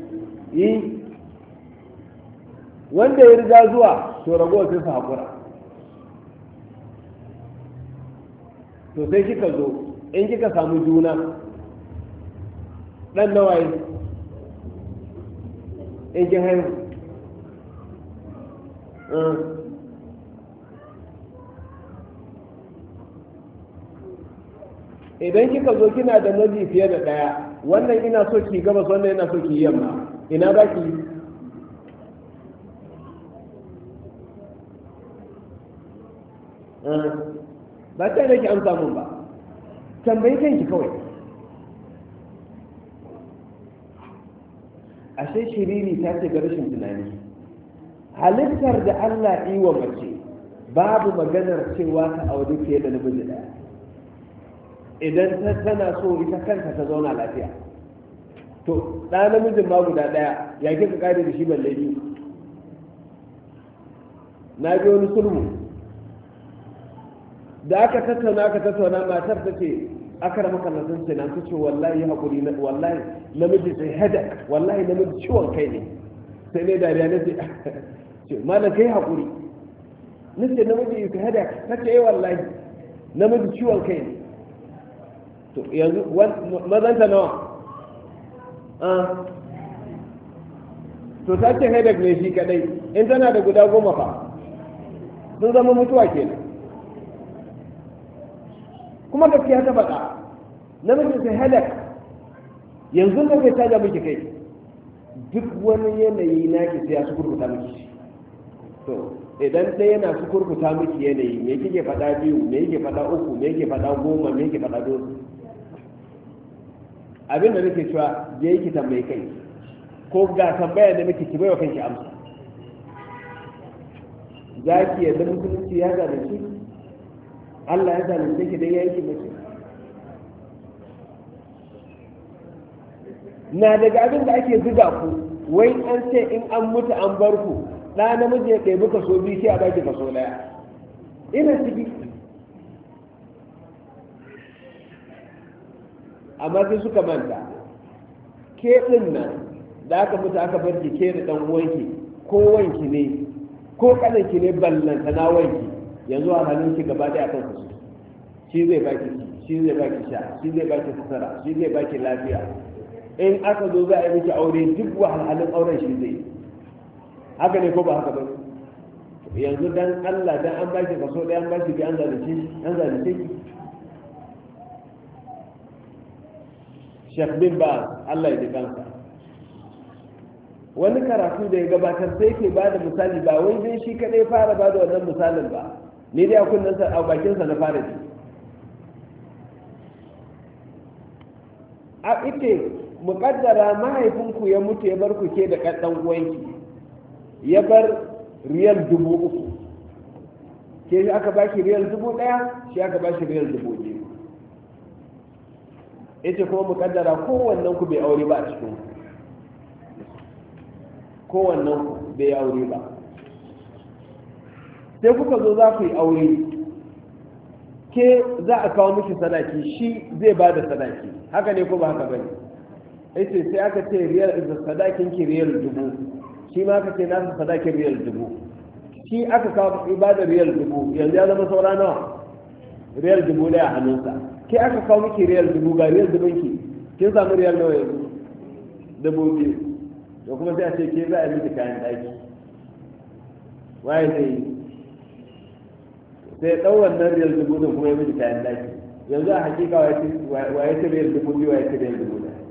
Wanda ya riga zuwa to ragowar sai su haƙura. To sai kika zo, in kika samu juna ɗan nawaye in kin haihu, idan kika zo kina da miji fiye da ɗaya, wannan ina so ki gabas, wannan ina so ki yamma, ina za ki yi? Ba ta da ki amsa mun ba, tambayi kanki kawai. Ashe shiriri ta ce ga rashin tunani. Halittar da Allah yi wa mace babu maganar cewa ta auri fiye da namiji ɗaya. Idan tana so ita kanta ta zauna lafiya, to ɗa namijin ma guda ɗaya ya kika kare da shi balle biyu. Na ji wani sulhu da aka tattauna matar ta ce aka rama kallatin ce na ta ce wallahi haƙuri, wallahi namiji sai hada, wallahi namiji ciwon kai ne. Sai ne dariya na ce mana kai haƙuri, na ce namiji sai hada, ta ce wallahi namiji ciwon kai ne. To yanzu mazanta nawa? To ta ce headache ne shi kadai, in tana da guda 10 fa sun zama mutuwa kenan. Kuma gaskiya ta faɗa, namijin sai halak yanzu da zai caja miki kai, duk wani yanayi naki sai ya su kurkuta miki. To idan ɗaya yana su kurkuta miki yanayi me kike faɗa 2 me yake faɗa 3 me yake faɗa 10 me yake faɗa 12 abin da nake cewa je yake tambaye kai ko ga tambaya da nake ki baiwa kanki amsa za ki yadda musulunci ya zalunce Allah ya zalunce ki dan ya yanki mace na daga abin da ake zuga ku wai an ce in an mutu an bar ku ɗa namiji ya ɗebi kaso 2 sai a baki kaso 1 ina ciki amma sai suka manta ke ɗin nan da aka mutu aka bar ki ke da ɗan uwanki ko wanki ne ko ƙananki ne ballanta na wanki yanzu a halin ki gaba ɗaya kan su shi zai baki shi zai baki sha shi zai baki sutura shi zai baki lafiya in aka zo za a yi miki aure duk wahalhalun auren shi zai haka ne ko ba haka ba yanzu dan Allah dan an baki kaso ɗaya an baki bi an zalunce ki Sheikh bin Baz Allah ya ji kansa wani karatu da ya gabatar sai ke ba da misali ba wai dai shi kadai fara ba da wannan misalin ba ni dai a kunnen sa a bakin sa na fara ji a ite muƙaddara mahaifinku ya mutu ya bar ku ke da ɗan uwanki ya bar riyal 3,000 ke aka ba shi riyal 1,000 shi aka ba shi riyal 2,000 ita kuma muƙaddara kowannen ku bai aure ba a cikin kowannen ku bai aure ba sai kuka zo za ku yi aure ke za a kawo miki sadaki shi zai ba da sadaki haka ne ko ba haka bane ita sai aka ce riyal sadakin ki riyal 1,000 shi ma aka ce nasu sadakin riyal 1,000 shi aka kawo ibadar riyal 1,000 yanzu ya zama saura nawa riyal 1,000 a hannunsa ke aka kawo miki riyal 1,000 ga riyal 1,000 ki kin samu riyal nawa yanzu 2,000 da kuma sai a ce ke za a miki kayan daki waye zai yi sai ɗau wannan riyal 1,000 kuma ya miki kayan daki yanzu a hakika waye ta riyal 2,000 waye ta riyal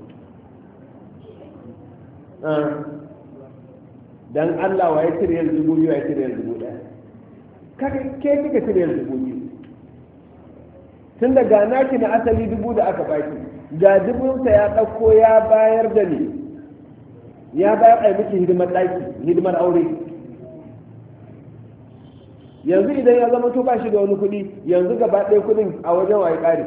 1,000 dan Allah waye ta riyal 2,000 waye ta riyal 1,000 kake ke kika ta riyal 2,000 tun da ga naki na asali 1,000 da aka baki ga 1,000 ya ɗauko ya bayar da ni ya bayar a miki hidimar ɗaki hidimar aure yanzu idan ya zama to ba shi da wani kuɗi yanzu gaba ɗaya kuɗin a wajen waye ƙari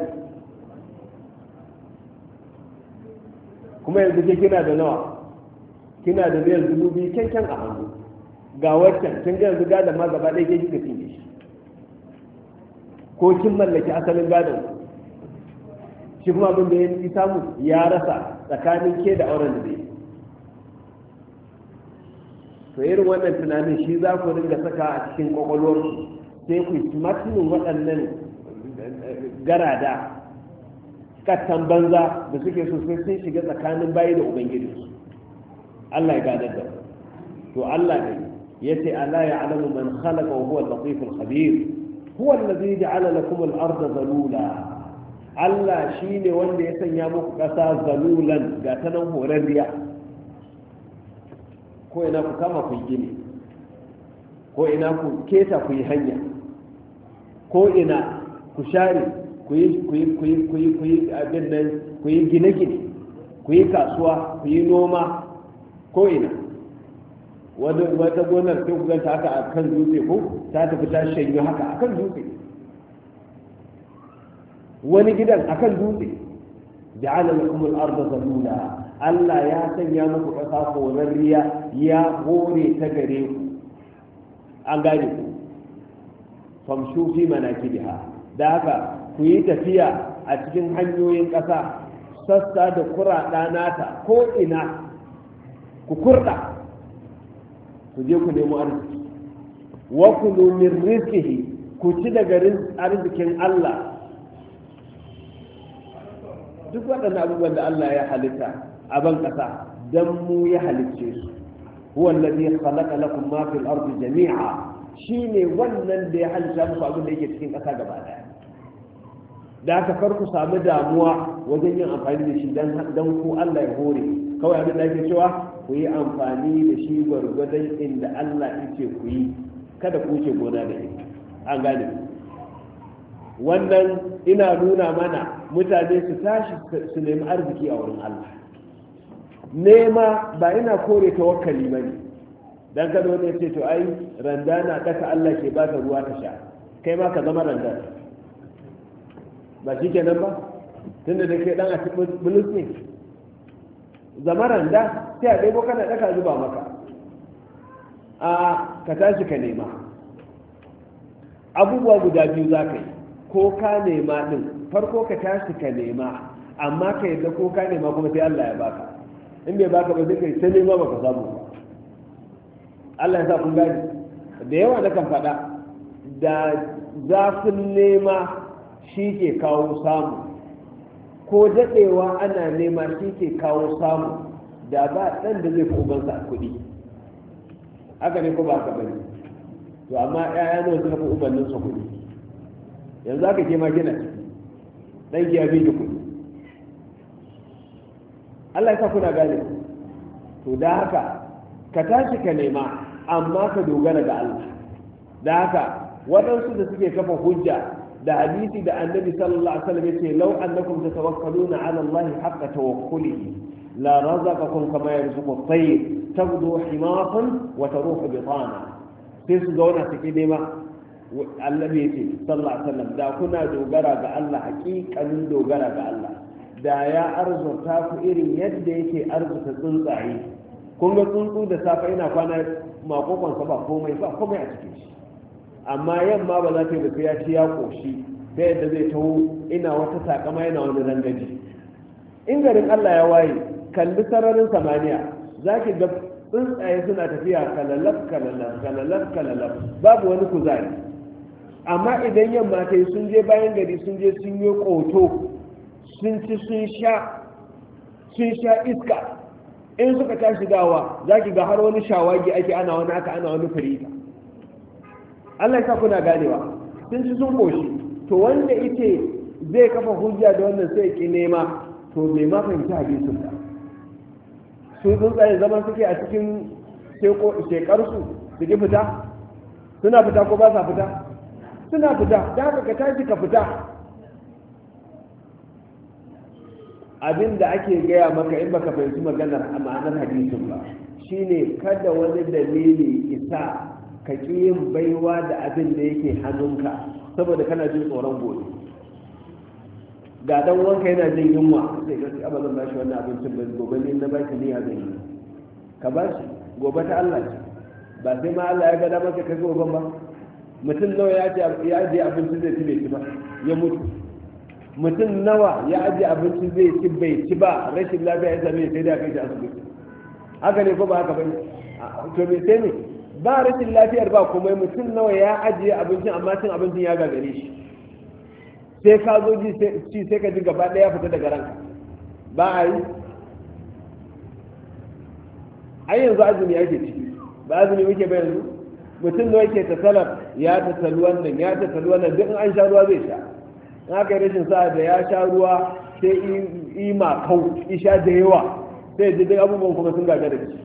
kuma yanzu ke kina da nawa kina da riyal 2,000 kyankyan a hannu ga waccan kin ga yanzu gadon ma gaba ɗaya ke kika cinye shi ko kin mallaki asalin gadon shi kuma abin da ya samu ya rasa tsakanin ke da auren da zai to irin wannan tunanin shi za ku dinga saka a cikin kwakwalwar sai ku yi matinin waɗannan garada kattan banza da suke so sai sun shiga tsakanin bayi da ubangiji Allah ya gadar da to Allah ne yace ala ya'lamu man khalaqa wa huwa al-latif al-khabir huwa alladhi ja'ala lakum al-ardha zalula Allah shine wanda ya sanya muku ƙasa zalulan ga ta nan horarriya ko ina ku kama ku yi gini ko ina ku keta ku yi hanya ko ina ku share ku yi abin nan ku yi gine-gine ku yi kasuwa ku yi noma ko ina wata gonar sai ku ganta haka a kan dutse ko ta tafi ta shanyo haka a kan dutse wani gidan a kan dutse ja'ala lakum al-ardha zalula Allah ya sanya muku ƙasa horarriya ya hore ta gare ku an gane ku famshu fi manakibiha da haka ku yi tafiya a cikin hanyoyin ƙasa sassa da kuraɗa nata ko ina ku kurɗa ku je ku nemo arziki wa kulu min rizqihi ku ci daga arzikin Allah duk waɗannan abubuwan da Allah ya halitta a ban ƙasa dan mu ya halicce su huwa allazi khalaqa lakum ma fil ardi jami'a shine wannan da ya halitta muku abin da yake cikin ƙasa gaba daya da aka kar ku samu damuwa wajen yin amfani da shi dan ku Allah ya hore kawai abin da yake cewa ku yi amfani da shi gwargwadon inda Allah yake ku yi kada ku wuce gona da ita an gane wannan ina nuna mana mutane su tashi su nemi arziki a wurin Allah nema ba ina kore tawakkali bane dan kada wani ya ce to ai randa na daka Allah ke ba ta ruwa ta sha kai ma ka zama randa ba shi kenan ba tunda da kai dan a cikin bulus ne zama randa sai a ɗebo kana daka zuba maka a ka tashi ka nema abubuwa guda biyu za ka yi ko ka nema din farko ka tashi ka nema amma ka yadda ko ka nema kuma sai Allah ya baka in bai baka ba zai kai ta nema baka samu ba Allah ya sa kun gani da yawa na kan faɗa da zafin nema shi ke kawo samu ko daɗewa ana nema shi ke kawo samu da ba ɗan da zai fi ubansa a kuɗi haka ne ko ba haka bane to amma ƴaƴa nawa suka fi ubannin su kuɗi yanzu aka ke ma gina ciki ɗan ki ya fi ki kuɗi Allah ya sa kuna gane to da haka ka tashi ka nema amma ka dogara ga Allah da haka waɗansu da suke kafa hujja da hadisi da annabi sallallahu alaihi wasallam yace law annakum tatawakkaluna ala Allah haqqa tawakkulihi la razaqakum kama yarzuqu at-tayr tabdu himasan wa taruhu bitana sai su zauna su ki nema annabi yace sallallahu alaihi wasallam da kuna dogara ga Allah haƙiƙanin dogara ga Allah da ya arzuta ku irin yadda yake arzuta tsuntsaye kun ga tsuntsu da safe yana kwana makokonsa ba komai a cikin shi amma yamma ba za ta yi da ya ci ya koshi ta yadda zai taho ina wata takama yana wani rangaji in garin Allah ya waye kalli sararin samaniya za ki ga tsuntsaye suna tafiya kalalaf babu wani kuzari amma idan yamma ta yi sun je bayan gari sun je sun yi ƙoto sun ci sun sha iska in suka tashi dawa za ki ga har wani shawagi ake ana wani aka ana wani firita Allah ya sa kuna ganewa sun ci sun koshi to wanda ite zai kafa hujja da wannan sai ki nema to bai ma fahimci hadisin ba su tsuntsaye zaman suke a cikin shekarsu su ki fita suna fita ko ba sa fita suna fita da haka ka tashi ka fita abin da ake gaya maka in baka fahimci maganar a ma'anar hadisin ba shine kada wani dalili isa ka ƙi yin baiwa da abin da yake hannunka saboda kana jin tsoron gobe ga dan wanka yana jin yunwa sai ka ce ba zan bashi wannan abincin ba gobe ne na baki niyya zan yi ka bashi gobe ta Allah ce ba sai ma Allah ya ga da maka kai goben ba mutum nawa ya je abincin zai ci bai ci ba ya mutu mutum nawa ya aje abinci zai ci bai ci ba rashin lafiya ya same sai da kai shi asibiti haka ne ko ba haka bane to me sai ne ba rashin lafiyar ba kuma mutum nawa ya ajiye abincin amma cin abincin ya gagare shi sai ka zo ci sai ka ji gaba ɗaya fita daga ranka ba a yi ai yanzu azumi ake ciki ba azumi muke ba yanzu mutum nawa yake tasalar ya tasalu wannan ya tasalu wannan duk in an sha ruwa zai sha in aka yi rashin sa'a da ya sha ruwa sai ima kau isha da yawa sai ji duk abubuwan kuma sun gagara da shi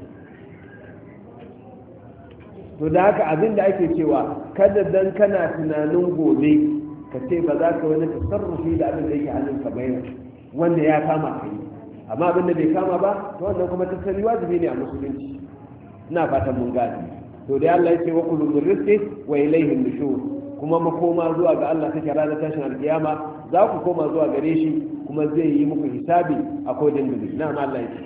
to da haka abin da ake cewa kada dan kana tunanin gobe ka ce ba za ka wani tasarrufi da abin da yake hannun ka bayan wanda ya kama ka yi amma abin da bai kama ba to wannan kuma tattali wajibi ne a musulunci ina fatan mun gane to da Allah ya ce wa kullu min rizqi wa ilayhi nushur kuma makoma zuwa ga Allah take ranar tashin alkiyama za ku koma zuwa gare shi kuma zai yi muku hisabi a kodin dubi na Allah ya ce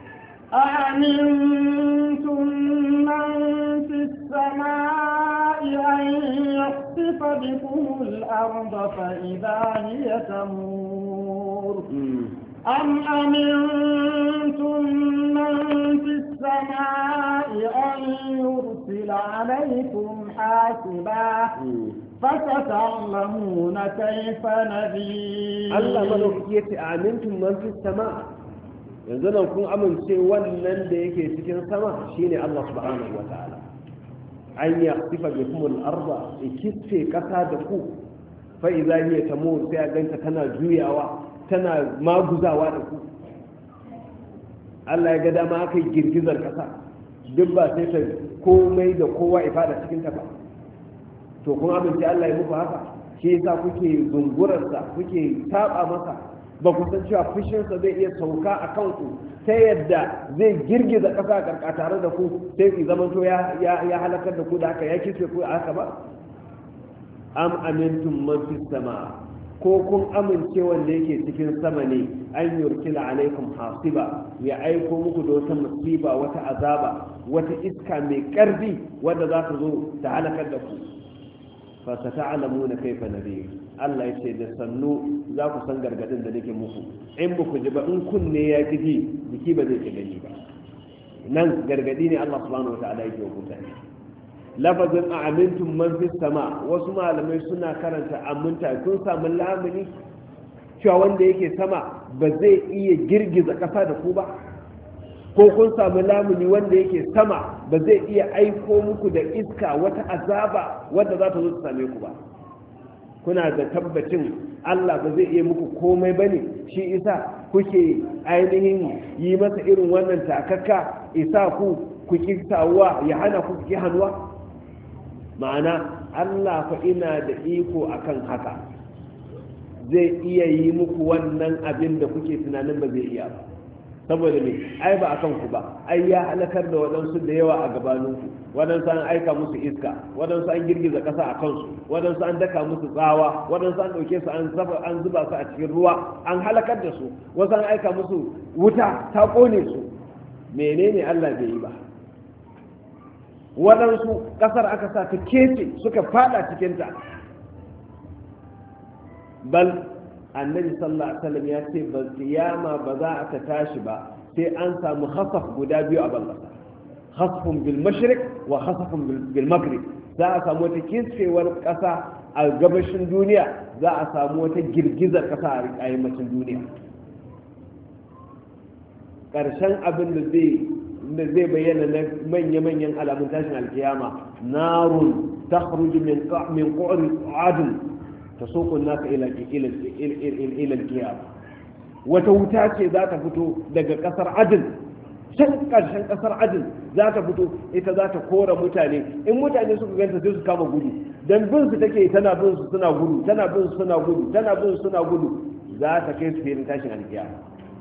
أأمنتم من في السماء أن يخسف بكم الأرض فإذا هي تمور أم أمنتم من في السماء أن يرسل عليكم حاسبا فستعلمون كيف نذير الله ملوك أأمنتم من في السماء yanzu nan kun amince wannan da yake cikin sama shine Allah subhanahu wataala an yaqtifa bikum al-ardha ikisse kasa da ku fa idza hiya tamur sai a ganta tana juyawa tana maguzawa da ku Allah ya ga dama aka yi girgizar kasa duk ba sai ta komai da kowa ifada cikin ta ba to kun amince Allah ya muku haka shi yasa kuke zungurarsa kuke saba masa ba ku san cewa fushinsa zai iya sauka a kanku ta yadda zai girgiza ƙasa karka tare da ku sai ku zama to ya halakar da ku da haka ya kice ku a haka ba am amintum man fis sama ko kun amince wanda yake cikin sama ne an yurkila alaikum hasiba ya aiko muku da wata musiba wata azaba wata iska mai karfi wadda za ta zo ta halakar da ku fa sata'lamuna kayfa nadir Allah ya ce da sannu za ku san gargadin da nake muku in ba ku ji ba in kunne ya ji jiki ba zai gani ba nan gargadi ne Allah subhanahu wataala yake hukunta lafazin amintum man fis sama wasu malamai suna karanta aminta kun samu lamuni cewa wanda yake sama ba zai iya girgiza ƙasa da ku ba ko kun samu lamuni wanda yake sama ba zai iya aiko muku da iska wata azaba wadda za ta zo ta same ku ba kuna da tabbacin Allah ba zai iya muku komai bane shi isa kuke ainihin yi masa irin wannan takakka isa ku kistawuwa ya hana ku ki hannuwa ma'ana Allah fa ina da iko akan haka zai iya yi muku wannan abin da kuke tunanin ba zai iya ba saboda me ai ba akan ku ba ai ya halakar da waɗansu da yawa a gabaninku waɗansu an aika musu iska waɗansu an girgiza ƙasa a kansu waɗansu an daka musu tsawa waɗansu an ɗauke su an zuba su a cikin ruwa an halakar da su wasu an aika musu wuta ta ƙone su menene Allah bai yi ba waɗansu ƙasar aka sa ta kece suka fada cikinta bal annabi sallallahu alaihi wasallam ya ce ba kiyama ba za a ta tashi ba sai an samu khasaf guda biyu a ban kasa khasfun bil mashriq wa khasfun bil maghrib za a samu wata kisfewar kasa a gabashin duniya za a samu wata girgizar kasa a yammacin duniya karshen abin da zai bayyana na manya-manyan alamun tashin alkiyama narun takhruju min qa'ri adn تسوق الناس إلى القيامة وتوتا ce za ta fito daga kasar adil can karshen kasar adil za ta fito ita za ta kora mutane in mutane suka ganta sai su kama gudu dan bin su take tana bin su suna gudu tana bin su suna gudu tana bin su suna gudu za ta kai su filin tashin alkiyama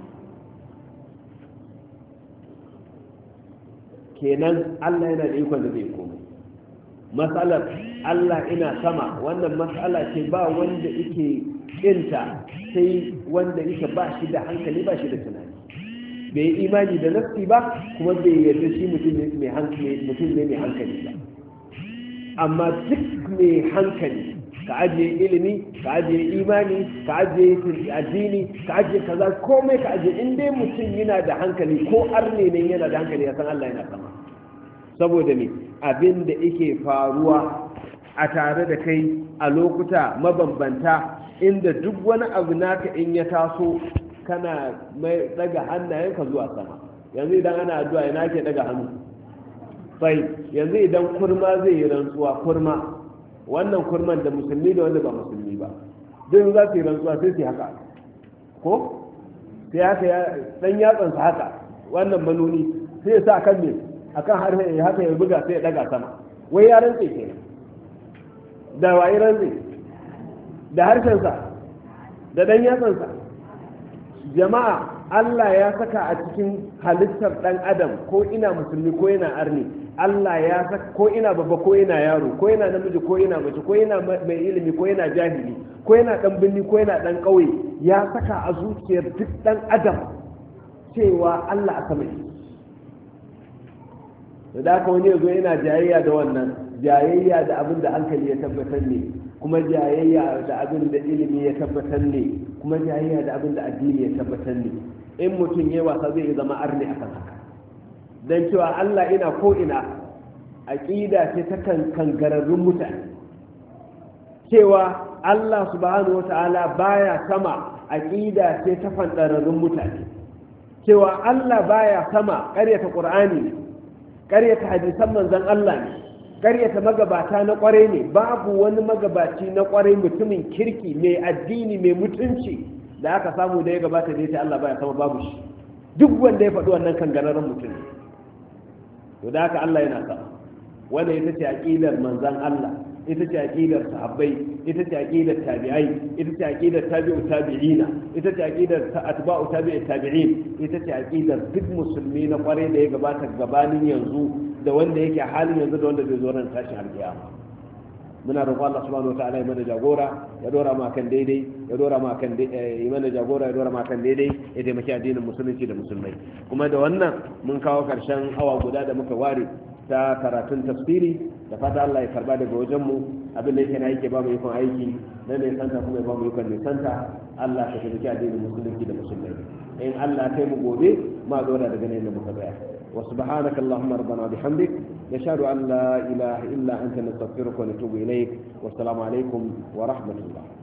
kenan Allah yana da ikon da zai komai matsalar Allah ina sama wannan matsala ce ba wanda yake kinta sai wanda yake ba shi da hankali ba shi da tunani bai yi imani da nafsi ba kuma bai yarda shi mutum ne mai hankali ba amma duk mai hankali ka ajiye ilimi ka ajiye imani ka ajiye addini ka ajiye kaza komai ka ajiye in dai mutum yana da hankali ko arne ne yana da hankali ya san Allah yana sama saboda me abin da yake faruwa a tare da kai a lokuta mabambanta inda duk wani abu naka in ya taso kana mai daga hannayenka zuwa sama yanzu idan ana addu'a ina ke daga hannu sai yanzu idan kurma zai yi rantsuwa kurma wannan kurman da musulmi da wanda ba musulmi ba duk za su yi rantsuwa sai su haka ko sai haka ya dan yatsansa haka wannan manoni sai ya sa kan me akan harshe haka ya buga sai ya daga sama wai ya rantse ke da wayi rantse da harshensa da dan yatsansa jama'a Allah ya saka a cikin halittar dan adam ko ina musulmi ko ina arni Allah ya saka ko ina babba ko ina yaro ko ina namiji ko ina mace ko ina mai ilimi ko ina jahili ko ina dan binni ko ina dan kauye ya saka a zuciyar duk dan adam cewa Allah a sama da haka wani yazo yana jayayya da wannan jayayya da abin da hankali ya tabbatar ne kuma jayayya da abin da ilimi ya tabbatar ne kuma jayayya da abin da addini ya tabbatar ne in mutum ya wasa zai zama arni akan haka dan cewa Allah ina ko ina aqida ce ta kangararrun mutane cewa Allah subhanahu wataala baya sama aqida ce ta fandararrun mutane cewa Allah baya sama ƙaryata Qur'ani ne ƙaryata hadisan manzon Allah ne ƙaryata magabata na ƙwarai ne babu wani magabaci na ƙwarai mutumin kirki mai addini mai mutunci da aka samu da ya gabata da ya ce Allah baya sama babu shi duk wanda ya faɗi wannan kangararren mutum to da haka Allah yana sama wanda ita ce aqidar manzon Allah ita ce aqidar sahabbai, ita ce aqidar tabi'ai, ita ce aqidar tabi'u tabi'ina, ita ce aqidar atba'u tabi'i tabi'in, ita ce aqidar duk musulmi na kware da ya gabata gabanin yanzu da wanda yake halin yanzu da wanda zai zo ran tashin alkiyama. muna roƙon Allah subhanahu wataala ya mana jagora, ya dora mu kan daidai, ya dora mu kan mana jagora, ya dora mu kan daidai, ya taimaki addinin musulunci da musulmai. Kuma da wannan mun kawo karshen awa guda da muka ware ta karatun tafsiri, da fata Allah ya karba daga wajen mu abin da yake na yake ba mu ikon aiki na ne santa kuma ya ba mu ikon ne santa. Allah ka taimaki addinin musulunci da musulmai. In Allah kai mu gobe ma dora daga nan da muka tsaya. وسبحانك اللهم ربنا بحمدك نشهد أن لا إله إلا أنت نستغفرك ونتوب إليك والسلام عليكم ورحمة الله.